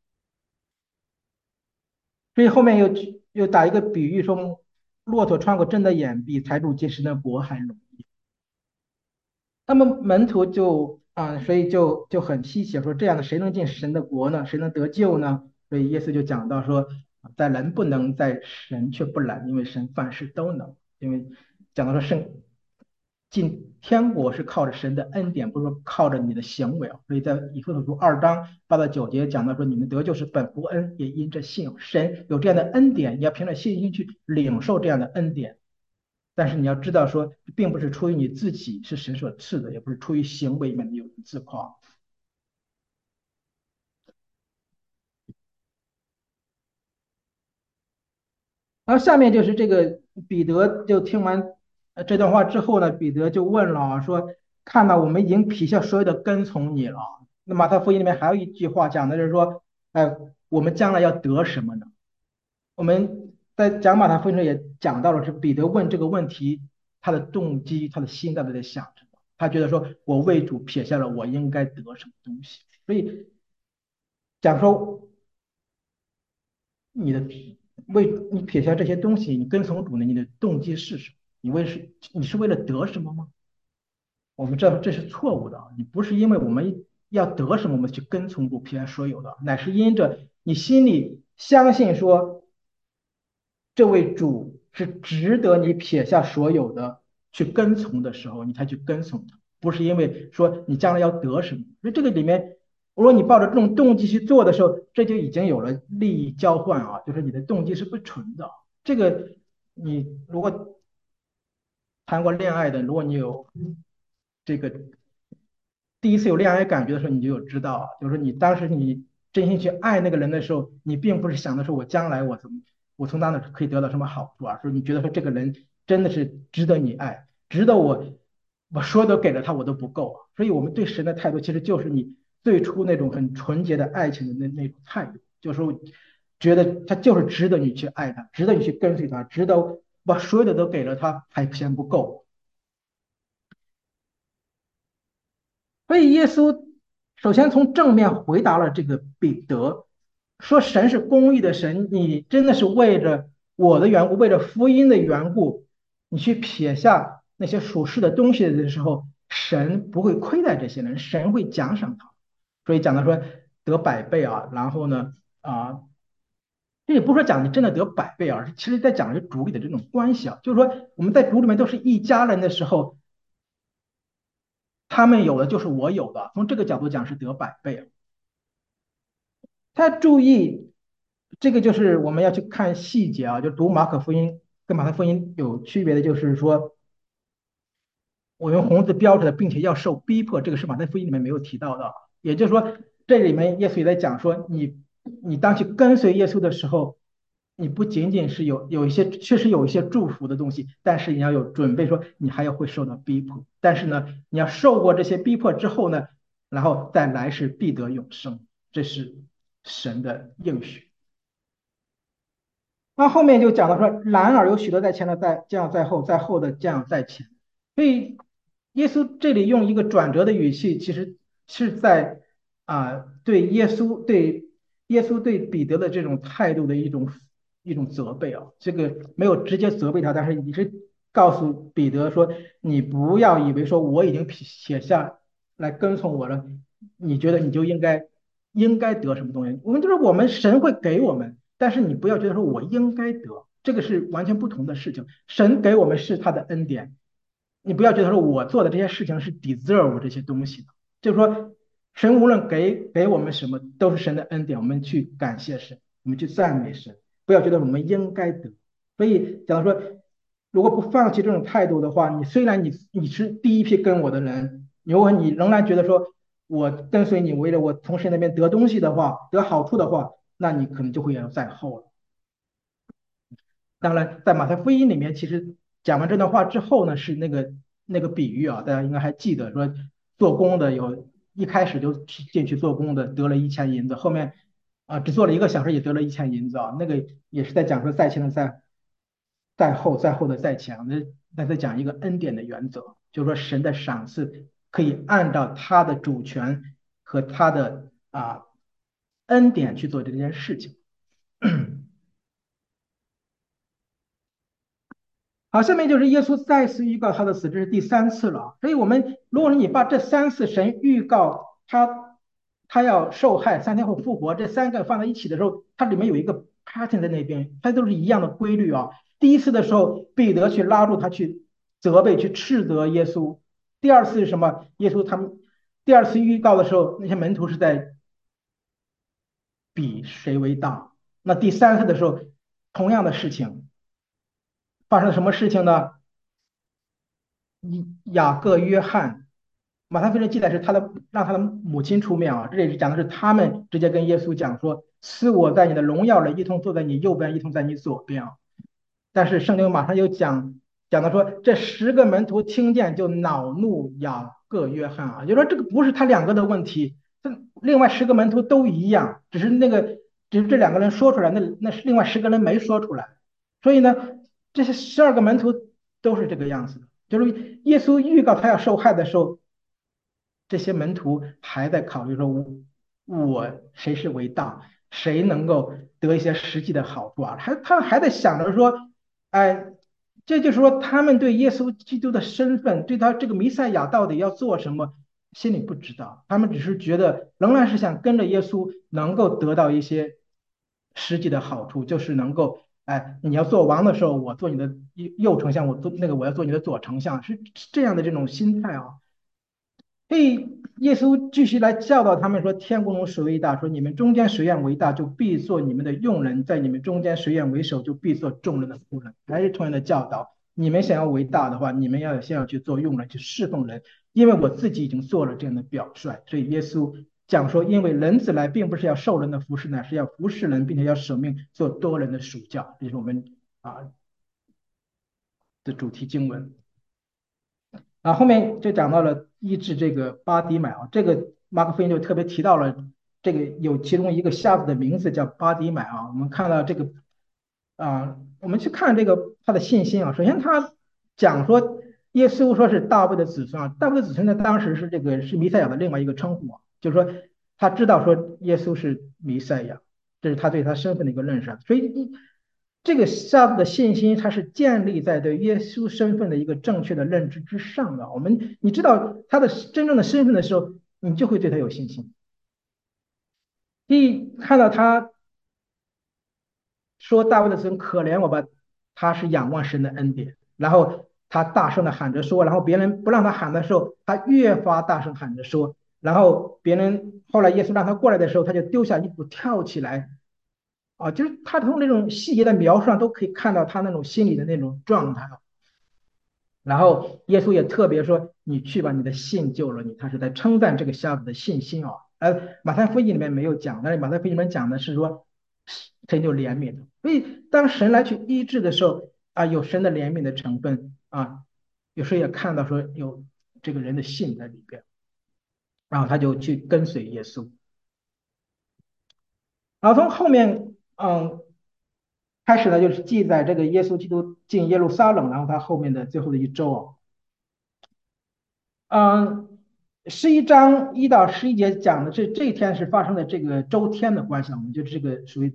B: 所以后面又打一个比喻说，骆驼穿过针的眼，比财主进神的国还容易。那么门徒所以就很稀奇，说这样的谁能进神的国呢？谁能得救呢？所以耶稣就讲到说，在人不能，在神却不懒，因为神凡事都能。因为讲到说进天国是靠着神的恩典，不是说靠着你的行为啊。所以在以弗所书2章8到9节讲到说，你们得救是本乎恩，也因着信。神有这样的恩典，你要凭着信心去领受这样的恩典。但是你要知道说，并不是出于你自己，是神所赐的，也不是出于行为里面的有人自夸。 然后下面就是这个彼得就听完这段话之后呢，彼得就问了啊说：看到我们已经撇下所有的跟从你了。那马太福音里面还有一句话讲的是说，我们将来要得什么呢？我们在讲马太福音时也讲到了，是彼得问这个问题，他的动机，他的心到底在想什么？他觉得说我为主撇下了，我应该得什么东西？所以讲说你的为你撇下这些东西，你跟从主呢，你的动机是什么？你是为了得什么吗？我们这是错误的啊！你不是因为我们要得什么，我们去跟从主撇下所有的，乃是因着你心里相信说这位主是值得你撇下所有的去跟从的时候，你才去跟从他，不是因为说你将来要得什么。所以这个里面，如果你抱着这种动机去做的时候，这就已经有了利益交换啊，就是你的动机是不纯的。这个你如果谈过恋爱的，如果你有这个第一次有恋爱感觉的时候，你就有知道，就是说你当时你真心去爱那个人的时候，你并不是想的说我将来我怎么我从他那可以得到什么好处啊，说你觉得说这个人真的是值得你爱，值得我说的给了他我都不够啊。所以我们对神的态度其实就是你最初那种很纯洁的爱情的那种态度，就是说觉得他就是值得你去爱他，值得你去跟随他，值得把所有的都给了他还嫌不够。所以耶稣首先从正面回答了这个彼得，说神是公义的神，你真的是为了我的缘故，为了福音的缘故，你去撇下那些属世的东西的时候，神不会亏待这些人，神会奖赏他。所以讲的说得百倍啊，然后呢这也不是说讲你真的得百倍啊，其实在讲的是主里的这种关系啊，就是说我们在主里面都是一家人的时候，他们有的就是我有的，从这个角度讲是得百倍啊。他注意这个就是我们要去看细节啊，就读马可福音跟马太福音有区别的，就是说我用红字标出来，并且要受逼迫，这个是马太福音里面没有提到的。也就是说，这里面耶稣也在讲说，你当去跟随耶稣的时候，你不仅仅是有一些确实有一些祝福的东西，但是你要有准备，说你还要会受到逼迫。但是呢，你要受过这些逼迫之后呢，然后再来是必得永生，这是神的应许。那后面就讲到说，然而有许多在前的在将在后，在后的将在前。所以耶稣这里用一个转折的语气，其实是在对耶稣对彼得的这种态度的一种责备啊。这个没有直接责备他，但是你是告诉彼得说，你不要以为说我已经撇下来跟从我了，你觉得你就应该得什么东西？我们就是我们神会给我们。但是你不要觉得说我应该得，这个是完全不同的事情。神给我们是他的恩典，你不要觉得说我做的这些事情是 deserve 这些东西的，就是说神无论给我们什么，都是神的恩典，我们去感谢神，我们去赞美神，不要觉得我们应该得。所以假如说，如果不放弃这种态度的话，你虽然你是第一批跟我的人，如果你仍然觉得说我跟随你，为了我从神那边得东西的话，得好处的话，那你可能就会要在后了。当然，在马太福音里面，其实讲完这段话之后呢，是那个比喻啊，大家应该还记得，说做工的一开始就进去做工的得了1000银子，后面只做了1个小时也得了1000银子啊，那个也是在讲说在前的在后的在前，那在讲一个恩典的原则，就是说神的赏赐可以按照他的主权和他的恩典去做这件事情。好，下面就是耶稣再次预告他的死，这是第3次了。所以，如果你把这3次神预告他要受害3天后复活这3个放在一起的时候，它里面有一个 pattern 在那边，它都是一样的规律啊。第一次的时候，彼得去拉住他去责备、去斥责耶稣；第二次是什么？耶稣他们第二次预告的时候，那些门徒是在比谁为大。那第3次的时候，同样的事情发生了什么事情呢？雅各、约翰，马太福音记载是让他的母亲出面啊，这里是讲的是他们直接跟耶稣讲说，赐我在你的荣耀里，一同坐在你右边，一同在你左边啊。 但是圣经马上又讲到说，这10个门徒听见就恼怒雅各、约翰啊，就说这个不是他两个的问题，另外10个门徒都一样，只是这两个人说出来，那是另外10个人没说出来，所以呢，这些12个门徒都是这个样子的，就是耶稣预告他要受害的时候，这些门徒还在考虑说我谁是为大，谁能够得一些实际的好处啊？他们还在想着说，哎，这就是说他们对耶稣基督的身份，对他这个弥赛亚到底要做什么，心里不知道。他们只是觉得仍然是想跟着耶稣，能够得到一些实际的好处，就是能够，哎，你要做王的时候，我做你的右丞相，我要做你的左丞相，是这样的这种心态啊。所以耶稣继续来教导他们说：“天国中谁为大？说你们中间谁愿为大，就必做你们的用人；在你们中间谁愿为首，就必做众人的仆人。”还是同样的教导。你们想要为大的话，你们先要去做用人，去侍奉人。因为我自己已经做了这样的表率，所以耶稣讲说：“因为人子来，并不是要受人的服侍，乃是要服侍人，并且要舍命做多人的属教。”这是我们啊的主题经文。啊，后面就讲到了医治这个巴迪买啊，这个马可福音就特别提到了这个有其中一个瞎子的名字叫巴迪买啊。我们看到这个我们去看这个他的信心啊。首先他讲说耶稣说是大卫的子孙啊，大卫的子孙在当时是弥赛亚的另外一个称呼啊，就是说他知道说耶稣是弥赛亚，这是他对他身份的一个认识啊。所以这个下子的信心，它是建立在对耶稣身份的一个正确的认知之上的。你知道他的真正的身份的时候，你就会对他有信心。看到他说大卫的孙可怜我吧，他是仰望神的恩典，然后他大声的喊着说，然后别人不让他喊的时候，他越发大声喊着说，然后别人后来耶稣让他过来的时候，他就丢下衣服跳起来，啊，就是他从那种细节的描述上都可以看到他那种心里的那种状态。然后耶稣也特别说：“你去吧，你的信救了你。”他是在称赞这个瞎子的信心啊。马太福音里面没有讲，但是马太福音里面讲的是说神就怜悯的。所以当神来去医治的时候啊，有神的怜悯的成分啊，有时候也看到说有这个人的信在里边，然后他就去跟随耶稣。然后从后面开始呢，就是记载这个耶稣基督进耶路撒冷，然后他后面的最后的一周啊。嗯，11章1到11节讲的这一天是发生的这个周天的关系，我们就这个属于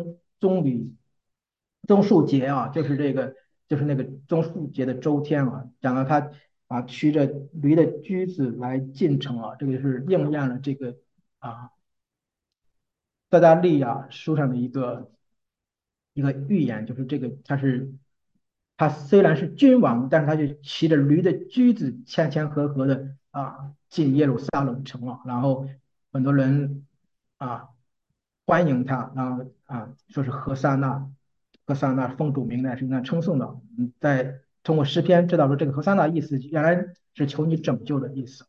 B: 棕树节啊，就是那个棕树节的周天啊，讲到他驱着驴的驹子来进城啊，这个就是应验了这个啊撒加利亚书上的一个预言，就是这个他虽然是君王，但是他就骑着驴的驹子，前和合的进耶路撒冷城了。然后很多人啊欢迎他，然后说是何塞纳，何塞纳奉主名来是那称颂的。在通过诗篇知道说这个何塞纳意思原来是求你拯救的意思。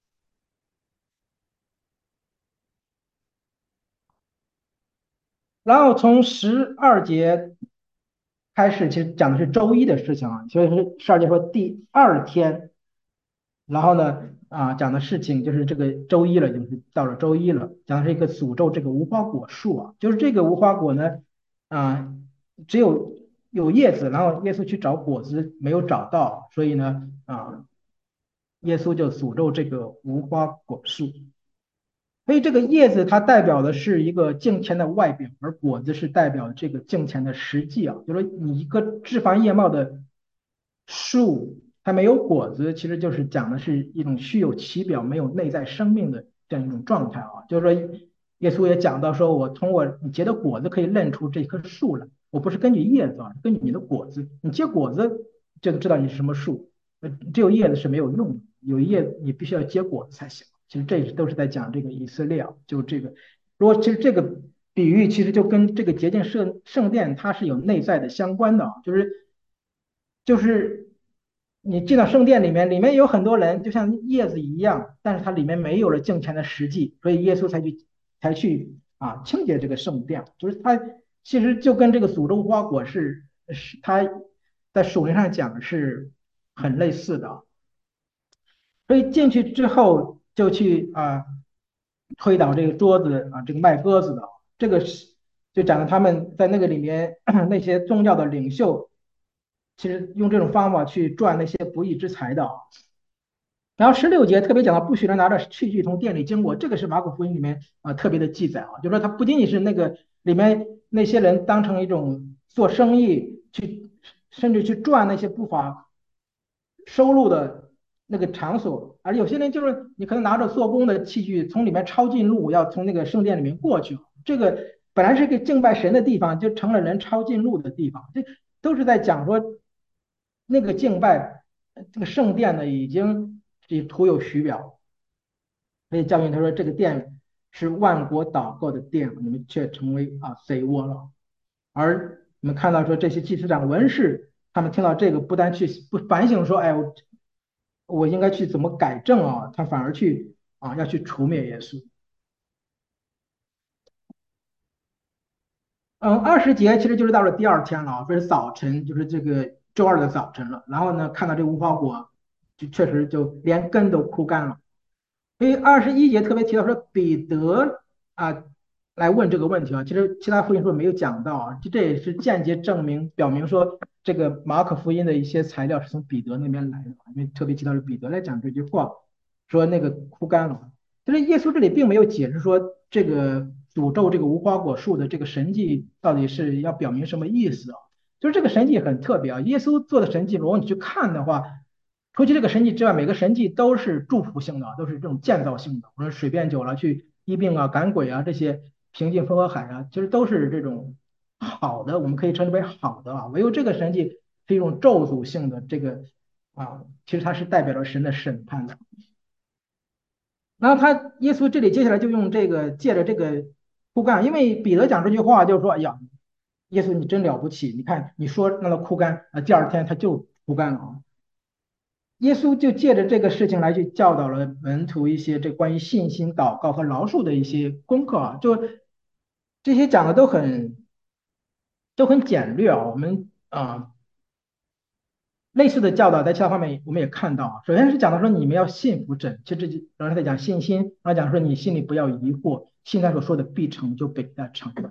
B: 然后从12节开始，其实讲的是周一的事情啊，所以是12节说第2天，然后呢讲的事情就是这个周一了，就是到了周一了，讲的是一个诅咒这个无花果树啊，就是这个无花果呢啊只有叶子，然后耶稣去找果子没有找到，所以呢耶稣就诅咒这个无花果树。所以这个叶子它代表的是一个敬虔的外表，而果子是代表这个敬虔的实际啊。就是说，你一个枝繁叶茂的树，它没有果子，其实就是讲的是一种虚有其表、没有内在生命的这样一种状态啊。就是说，耶稣也讲到说，我通过你结的果子可以认出这棵树来。我不是根据叶子啊，根据你的果子，你结果子就知道你是什么树。只有叶子是没有用的，有叶子你必须要结果子才行。其实这都是在讲这个以色列啊，就这个，如果其实这个比喻其实就跟这个洁净圣殿它是有内在的相关的啊，就是你进到圣殿里面，里面有很多人就像叶子一样，但是它里面没有了敬虔的实际，所以耶稣才去清洁这个圣殿，就是它其实就跟这个诅咒花果是是它在属灵上讲是很类似的。所以进去之后就去推倒这个桌子这个卖鸽子的，这个是就讲了他们在那个里面那些宗教的领袖，其实用这种方法去赚那些不义之财的。然后16节特别讲到不许人拿着器具从店里经过，这个是马可福音里面特别的记载就说他不仅仅是那个里面那些人当成一种做生意去，甚至去赚那些不法收入的那个场所，而有些人就是你可能拿着做工的器具从里面抄近路，要从那个圣殿里面过去，这个本来是个敬拜神的地方，就成了人抄近路的地方，这都是在讲说那个敬拜这个圣殿呢已经是徒有虚表，所以教训他说这个殿是万国祷告的殿，你们却成为贼窝了。而你们看到说这些祭司长文士，他们听到这个不但去不反省说，哎，我应该去怎么改正他反而去要去除灭耶稣。20节其实就是到了第二天了，这是早晨，就是这个周二的早晨了。然后呢，看到这无花果，就确实就连根都枯干了。所以21节特别提到说彼得啊来问这个问题其实其他福音书没有讲到这也是间接证明表明说这个马可福音的一些材料是从彼得那边来的因为特别提到是彼得来讲这句话，说那个枯干了。就是耶稣这里并没有解释说这个诅咒这个无花果树的这个神迹到底是要表明什么意思就是这个神迹很特别耶稣做的神迹，如果你去看的话，除去这个神迹之外，每个神迹都是祝福性的，都是这种建造性的。我说水变酒了，去医病赶鬼这些平静风和海其实都是这种好的，我们可以称之为好的唯有这个神迹是一种咒诅性的，这个其实它是代表了神的审判的。然后耶稣这里接下来就用这个借着这个枯干，因为彼得讲这句话就是说，哎呀，耶稣你真了不起，你看你说让它枯干第二天它就枯干了耶稣就借着这个事情来去教导了门徒一些这关于信心、祷告和饶恕的一些功课就这些讲的都很简略我们类似的教导在其他方面我们也看到首先是讲到说你们要信服神，其实这然后在讲信心，然后讲说你心里不要疑惑，信他所说的必成就必他成了。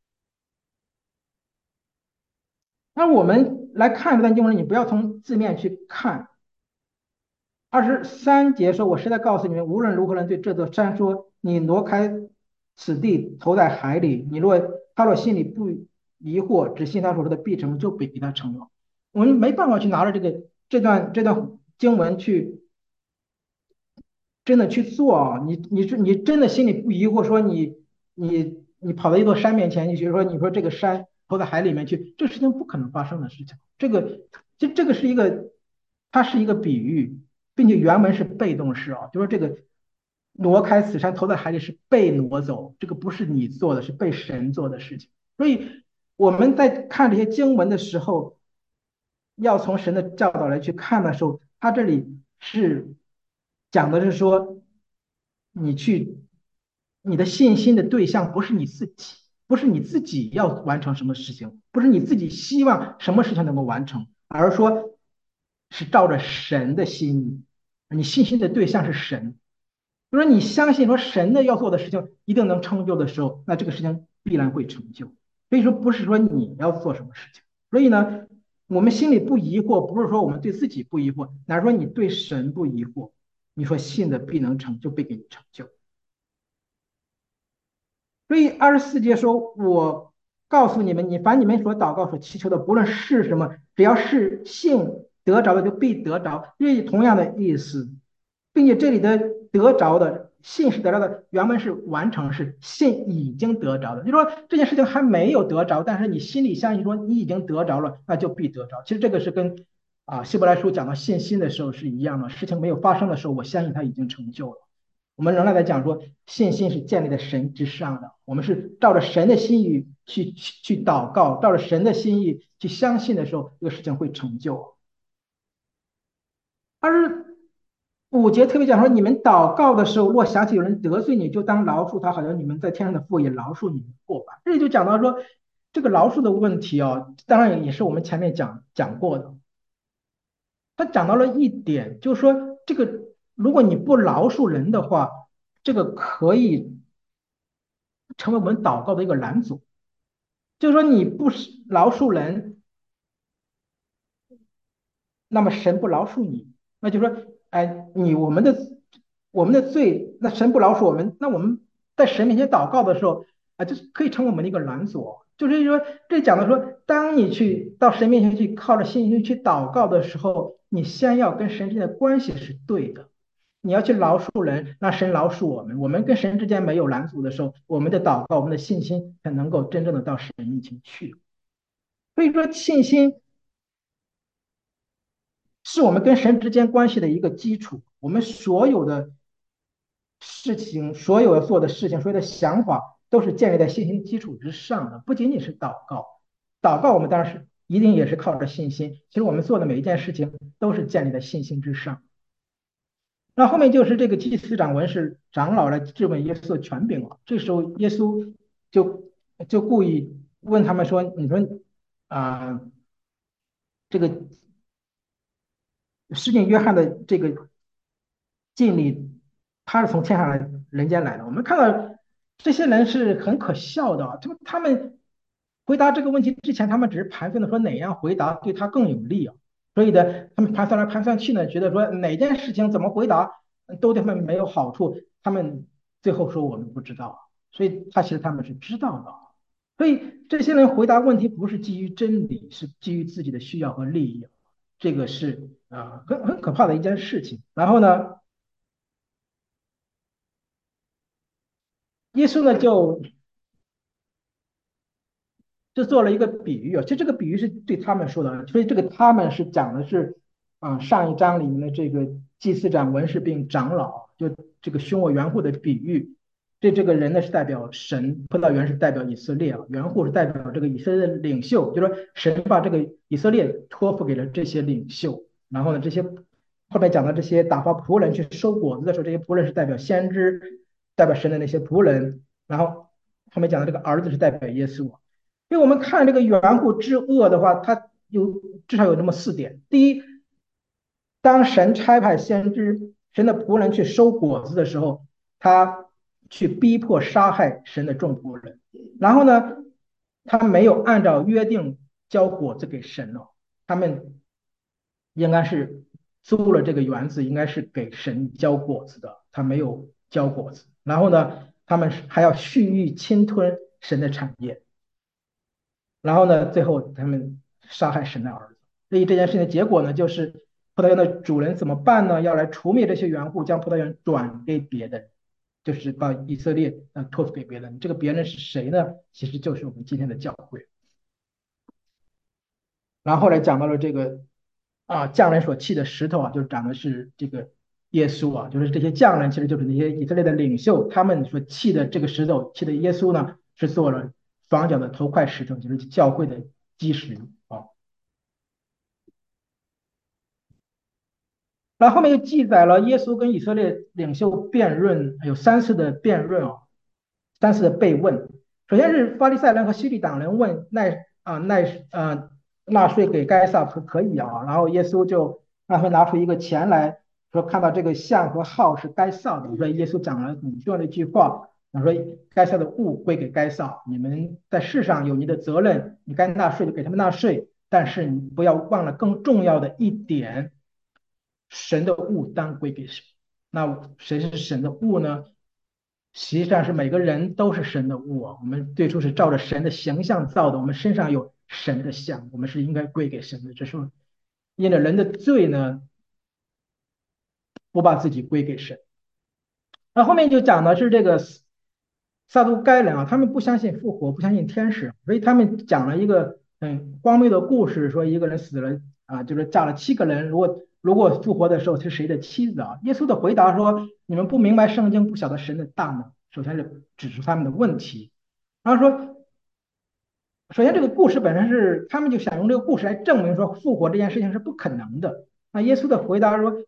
B: 那我们来看这段经文，你不要从字面去看，23节说：“我实在告诉你们，无论如何人对这座山说，你挪开此地，投在海里，他若心里不疑惑，只信他所说的必成，就必给他成了。”我们没办法去拿着这段经文去真的去做你真的心里不疑惑，说你跑到一座山面前，你比如说你说这个山投在海里面去，这事情不可能发生的事情。这个是一个，它是一个比喻，并且原文是被动式就说这个挪开此山投在海里是被挪走，这个不是你做的，是被神做的事情。所以我们在看这些经文的时候，要从神的教导来去看的时候，他这里是讲的是说，你去你的信心的对象不是你自己，不是你自己要完成什么事情，不是你自己希望什么事情能够完成，而是说是照着神的心意，你信心的对象是神。就说你相信说神的要做的事情一定能成就的时候，那这个事情必然会成就。所以说不是说你要做什么事情。所以呢，我们心里不疑惑，不是说我们对自己不疑惑，乃是说你对神不疑惑。你说信的必能成就，必给你成就。所以24节说：“我告诉你们，你们所祷告、所祈求的，不论是什么，只要是信得着的，就必得着。”因为同样的意思，并且这里的得着的信是得着的，原文是完成是信已经得着的。就说这件事情还没有得着，但是你心里相信说你已经得着了，那就必得着。其实这个是跟希伯来书讲到信心的时候是一样的，事情没有发生的时候，我相信它已经成就了。我们仍然在讲说，信心是建立在神之上的，我们是照着神的心意去祷告，照着神的心意去相信的时候，这个事情会成就。25节特别讲说，你们祷告的时候，若想起有人得罪你，就当饶恕他，好像你们在天上的父也饶恕你们过吧。这里就讲到说， 这个饶恕的问题啊，当然也是我们前面讲过的。他讲到了一点，就是说这个如果你不饶恕人的话，这个可以成为我们祷告的一个拦阻。就是说你不是饶恕人，那么神不饶恕你，那就说，哎，我们的罪，那神不饶恕我们，那我们在神面前祷告的时候，啊，就是可以成为我们的一个拦阻。就是说，这讲的说，当你去到神面前去靠着信心去祷告的时候，你先要跟神之间的关系是对的。你要去饶恕人，让神饶恕我们。我们跟神之间没有拦阻的时候，我们的祷告、我们的信心才能够真正的到神面前去。所以说，信心是我们跟神之间关系的一个基础。我们所有的事情，所有要做的事情，所有的想法，都是建立在信心基础之上的。不仅仅是祷告，祷告我们当然是一定也是靠着信心。其实我们做的每一件事情都是建立在信心之上。那后面就是这个祭司长、文士、长老来质问耶稣的权柄了。这时候耶稣就故意问他们说：“你说啊、这个施浸约翰的这个敬礼，他是从天上来人间来的。我们看到这些人是很可笑的啊，他们回答这个问题之前，他们只是盘算的说哪样回答对他更有利啊。所以呢，他们盘算来盘算去呢，觉得说哪件事情怎么回答都对他们没有好处。他们最后说我们不知道，所以其实他们是知道的。所以这些人回答问题不是基于真理，是基于自己的需要和利益。这个是很可怕的一件事情。然后呢，耶稣呢就做了一个比喻啊，其实这个比喻是对他们说的，所以这个他们是讲的是上一章里面的这个祭司长、文士并长老，就这个凶我园户的比喻。这个人呢是代表神，葡萄园是代表以色列啊，园户是代表这个以色列的领袖，就是说神把这个以色列托付给了这些领袖，然后呢这些后面讲的这些打发仆人去收果子的时候，这些仆人是代表先知，代表神的那些仆人，然后后面讲的这个儿子是代表耶稣。因为我们看这个园户之恶的话，它至少有这么4点。第一，当神差派先知、神的仆人去收果子的时候，他去逼迫杀害神的众仆人。然后呢，他没有按照约定交果子给神了，他们应该是租了这个园子，应该是给神交果子的，他没有交果子。然后呢，他们还要蓄意侵吞神的产业。然后呢，最后他们杀害神的儿子。所以这件事情的结果呢，就是葡萄园的主人怎么办呢？要来除灭这些园户，将葡萄园转给别的人，就是把以色列托付给别人。这个别人是谁呢？其实就是我们今天的教会。然后后来讲到了这个匠人所弃的石头啊，就是讲的是这个耶稣啊，就是这些匠人其实就是那些以色列的领袖，他们所弃的这个石头，弃的耶稣呢，是做了房角的头块石头，就是教会的基石啊。然后后面又记载了耶稣跟以色列领袖辩论，有3次的辩论哦，3次的被问。首先是法利赛人和希律党人问纳税给该撒可以啊，然后耶稣就让他们拿出一个钱来说，看到这个像和号是该撒的，所以耶稣讲了很重要的一句话，他说该撒的物归给该撒，你们在世上有你的责任，你该纳税就给他们纳税，但是你不要忘了更重要的一点，神的物当归给神。那谁是神的物呢？实际上是每个人都是神的物啊。我们最初是照着神的形象造的，我们身上有神的像，我们是应该归给神的。这是因着人的罪呢，不把自己归给神。那后面就讲的是这个撒都该人啊，他们不相信复活，不相信天使，所以他们讲了一个很荒谬的故事，说一个人死了就是嫁了7个人，如果复活的时候是谁的妻子啊？耶稣的回答说：你们不明白圣经，不晓得神的大能。首先是指出他们的问题，然后说，首先这个故事本身是他们就想用这个故事来证明说复活这件事情是不可能的。那耶稣的回答说：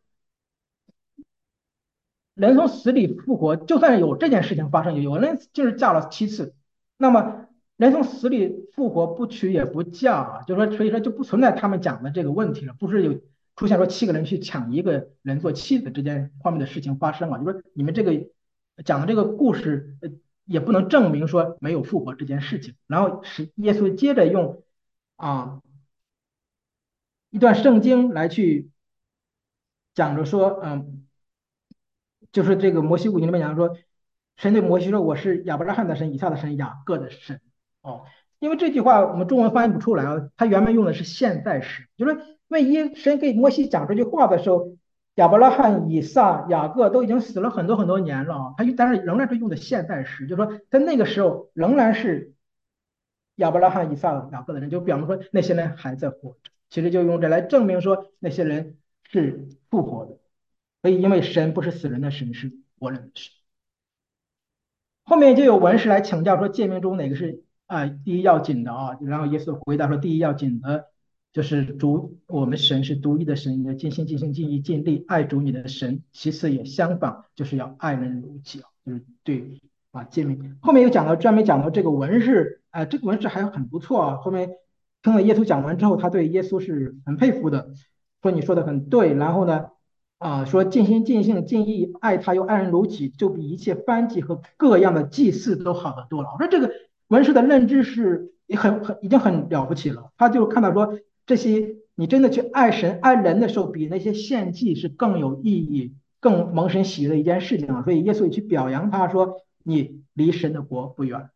B: 人从死里复活，就算有这件事情发生，有人就是嫁了7次，那么人从死里复活不娶也不嫁啊，就说所以说就不存在他们讲的这个问题了，不是有出现说7个人去抢一个人做妻子这件方面的事情发生啊，就说你们这个讲的这个故事，也不能证明说没有复活这件事情。然后是耶稣接着用啊一段圣经来去讲着说，就是这个摩西五经里面讲说，神对摩西说：“我是亚伯拉罕的神、以撒的神、雅各的神。”哦，因为这句话我们中文翻译不出来啊，它原文用的是现在时，就是因为神给摩西讲这句话的时候，亚伯拉罕、以撒、雅各都已经死了很多很多年了啊，但是仍然是用的现在时，就是说在那个时候仍然是亚伯拉罕、以撒、雅各的人，就表明说那些人还在活着。其实就用这来证明说那些人是复活的。所以，因为神不是死人的神，是活人的神。后面就有文士来请教说，诫命中哪个是第一要紧的啊？然后耶稣回答说，第一要紧的就是主我们神是独一的神，你要尽心、尽性、尽意、尽力爱主你的神。其次也相仿，就是要爱人如己啊，就是对诫命。后面又讲到专门讲到这个文士，这个文士还很不错啊。后面听了耶稣讲完之后，他对耶稣是很佩服的，说你说的很对。然后呢，说尽心尽性尽意爱他又爱人如己，就比一切翻祭和各样的祭祀都好得多了。我说这个文士的认知是已经很了不起了，他就看到说这些你真的去爱神爱人的时候，比那些献祭是更有意义、更蒙神喜悦的一件事情啊。所以耶稣也去表扬他说你离神的国不远。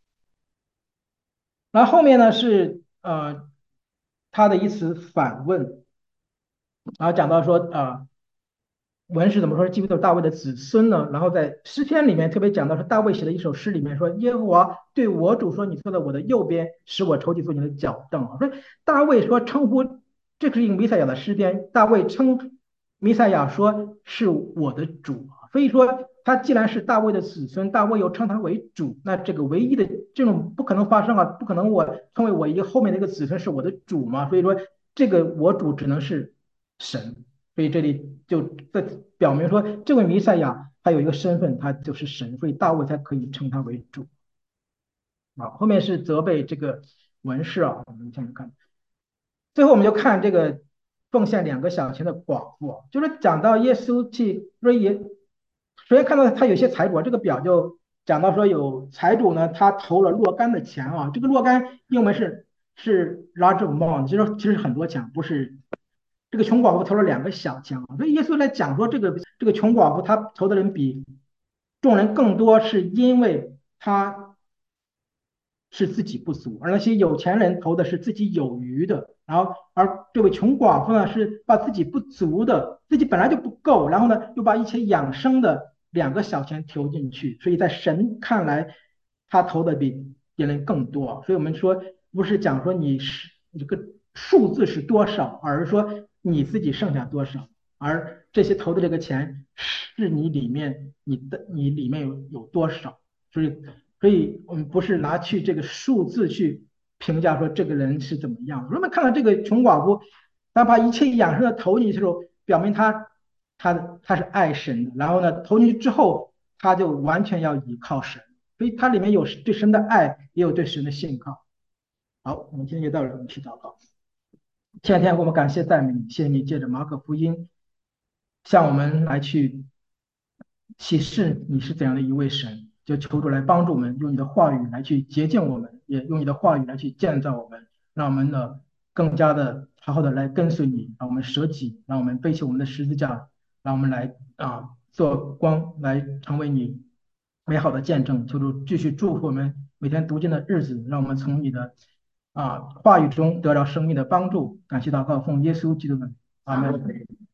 B: 然后后面呢是他的一次反问，然后讲到说文士怎么说基督都是大卫的子孙呢？然后在诗篇里面特别讲到说，大卫写的一首诗里面说，耶和华对我主说：“你坐在我的右边，使我仇敌做你的脚凳。”说大卫说称呼这是一个弥赛亚的诗篇，大卫称弥赛亚说是我的主，所以说他既然是大卫的子孙，大卫又称他为主，那这个唯一的这种不可能发生啊，不可能我称为我一个后面的一个子孙是我的主嘛？所以说这个我主只能是神。所以这里就在表明说，这位弥赛亚他有一个身份，他就是神，所以大卫才可以称他为主啊。后面是责备这个文士啊，我们先看，最后我们就看这个奉献2个小钱的寡妇，就是讲到耶稣去说也，首先看到他有些财主，这个表就讲到说有财主呢，他投了若干的钱啊，这个若干英文是 large amount，就是其实很多钱，不是这个穷寡妇投了2个小钱啊，所以耶稣来讲说这个穷寡妇她投的人比众人更多，是因为他是自己不足，而那些有钱人投的是自己有余的，然后而这位穷寡妇呢是把自己不足的，自己本来就不够，然后呢又把一切养生的2个小钱投进去，所以在神看来，他投的比别人更多。所以我们说不是讲说你这个数字是多少，而是说你自己剩下多少，而这些投的这个钱是你里面有多少，所以我们不是拿去这个数字去评价说这个人是怎么样。我们看到这个穷寡妇，她把一切养生的投进去的时候，表明她是爱神的。然后呢，投进去之后，她就完全要依靠神，所以它里面有对神的爱，也有对神的信靠。好，我们今天就到这里，我们去祷告。天天我们感谢赞美你，谢谢你借着马可福音向我们来去启示你是怎样的一位神，就求主来帮助我们，用你的话语来去洁净我们，也用你的话语来去建造我们，让我们呢更加的好好的来跟随你，让我们舍己，让我们背起我们的十字架，让我们来做光，来成为你美好的见证。求主继续祝福我们每天读经的日子，让我们从你的话语中得到生命的帮助。感谢祷告，奉耶稣基督的名，阿门。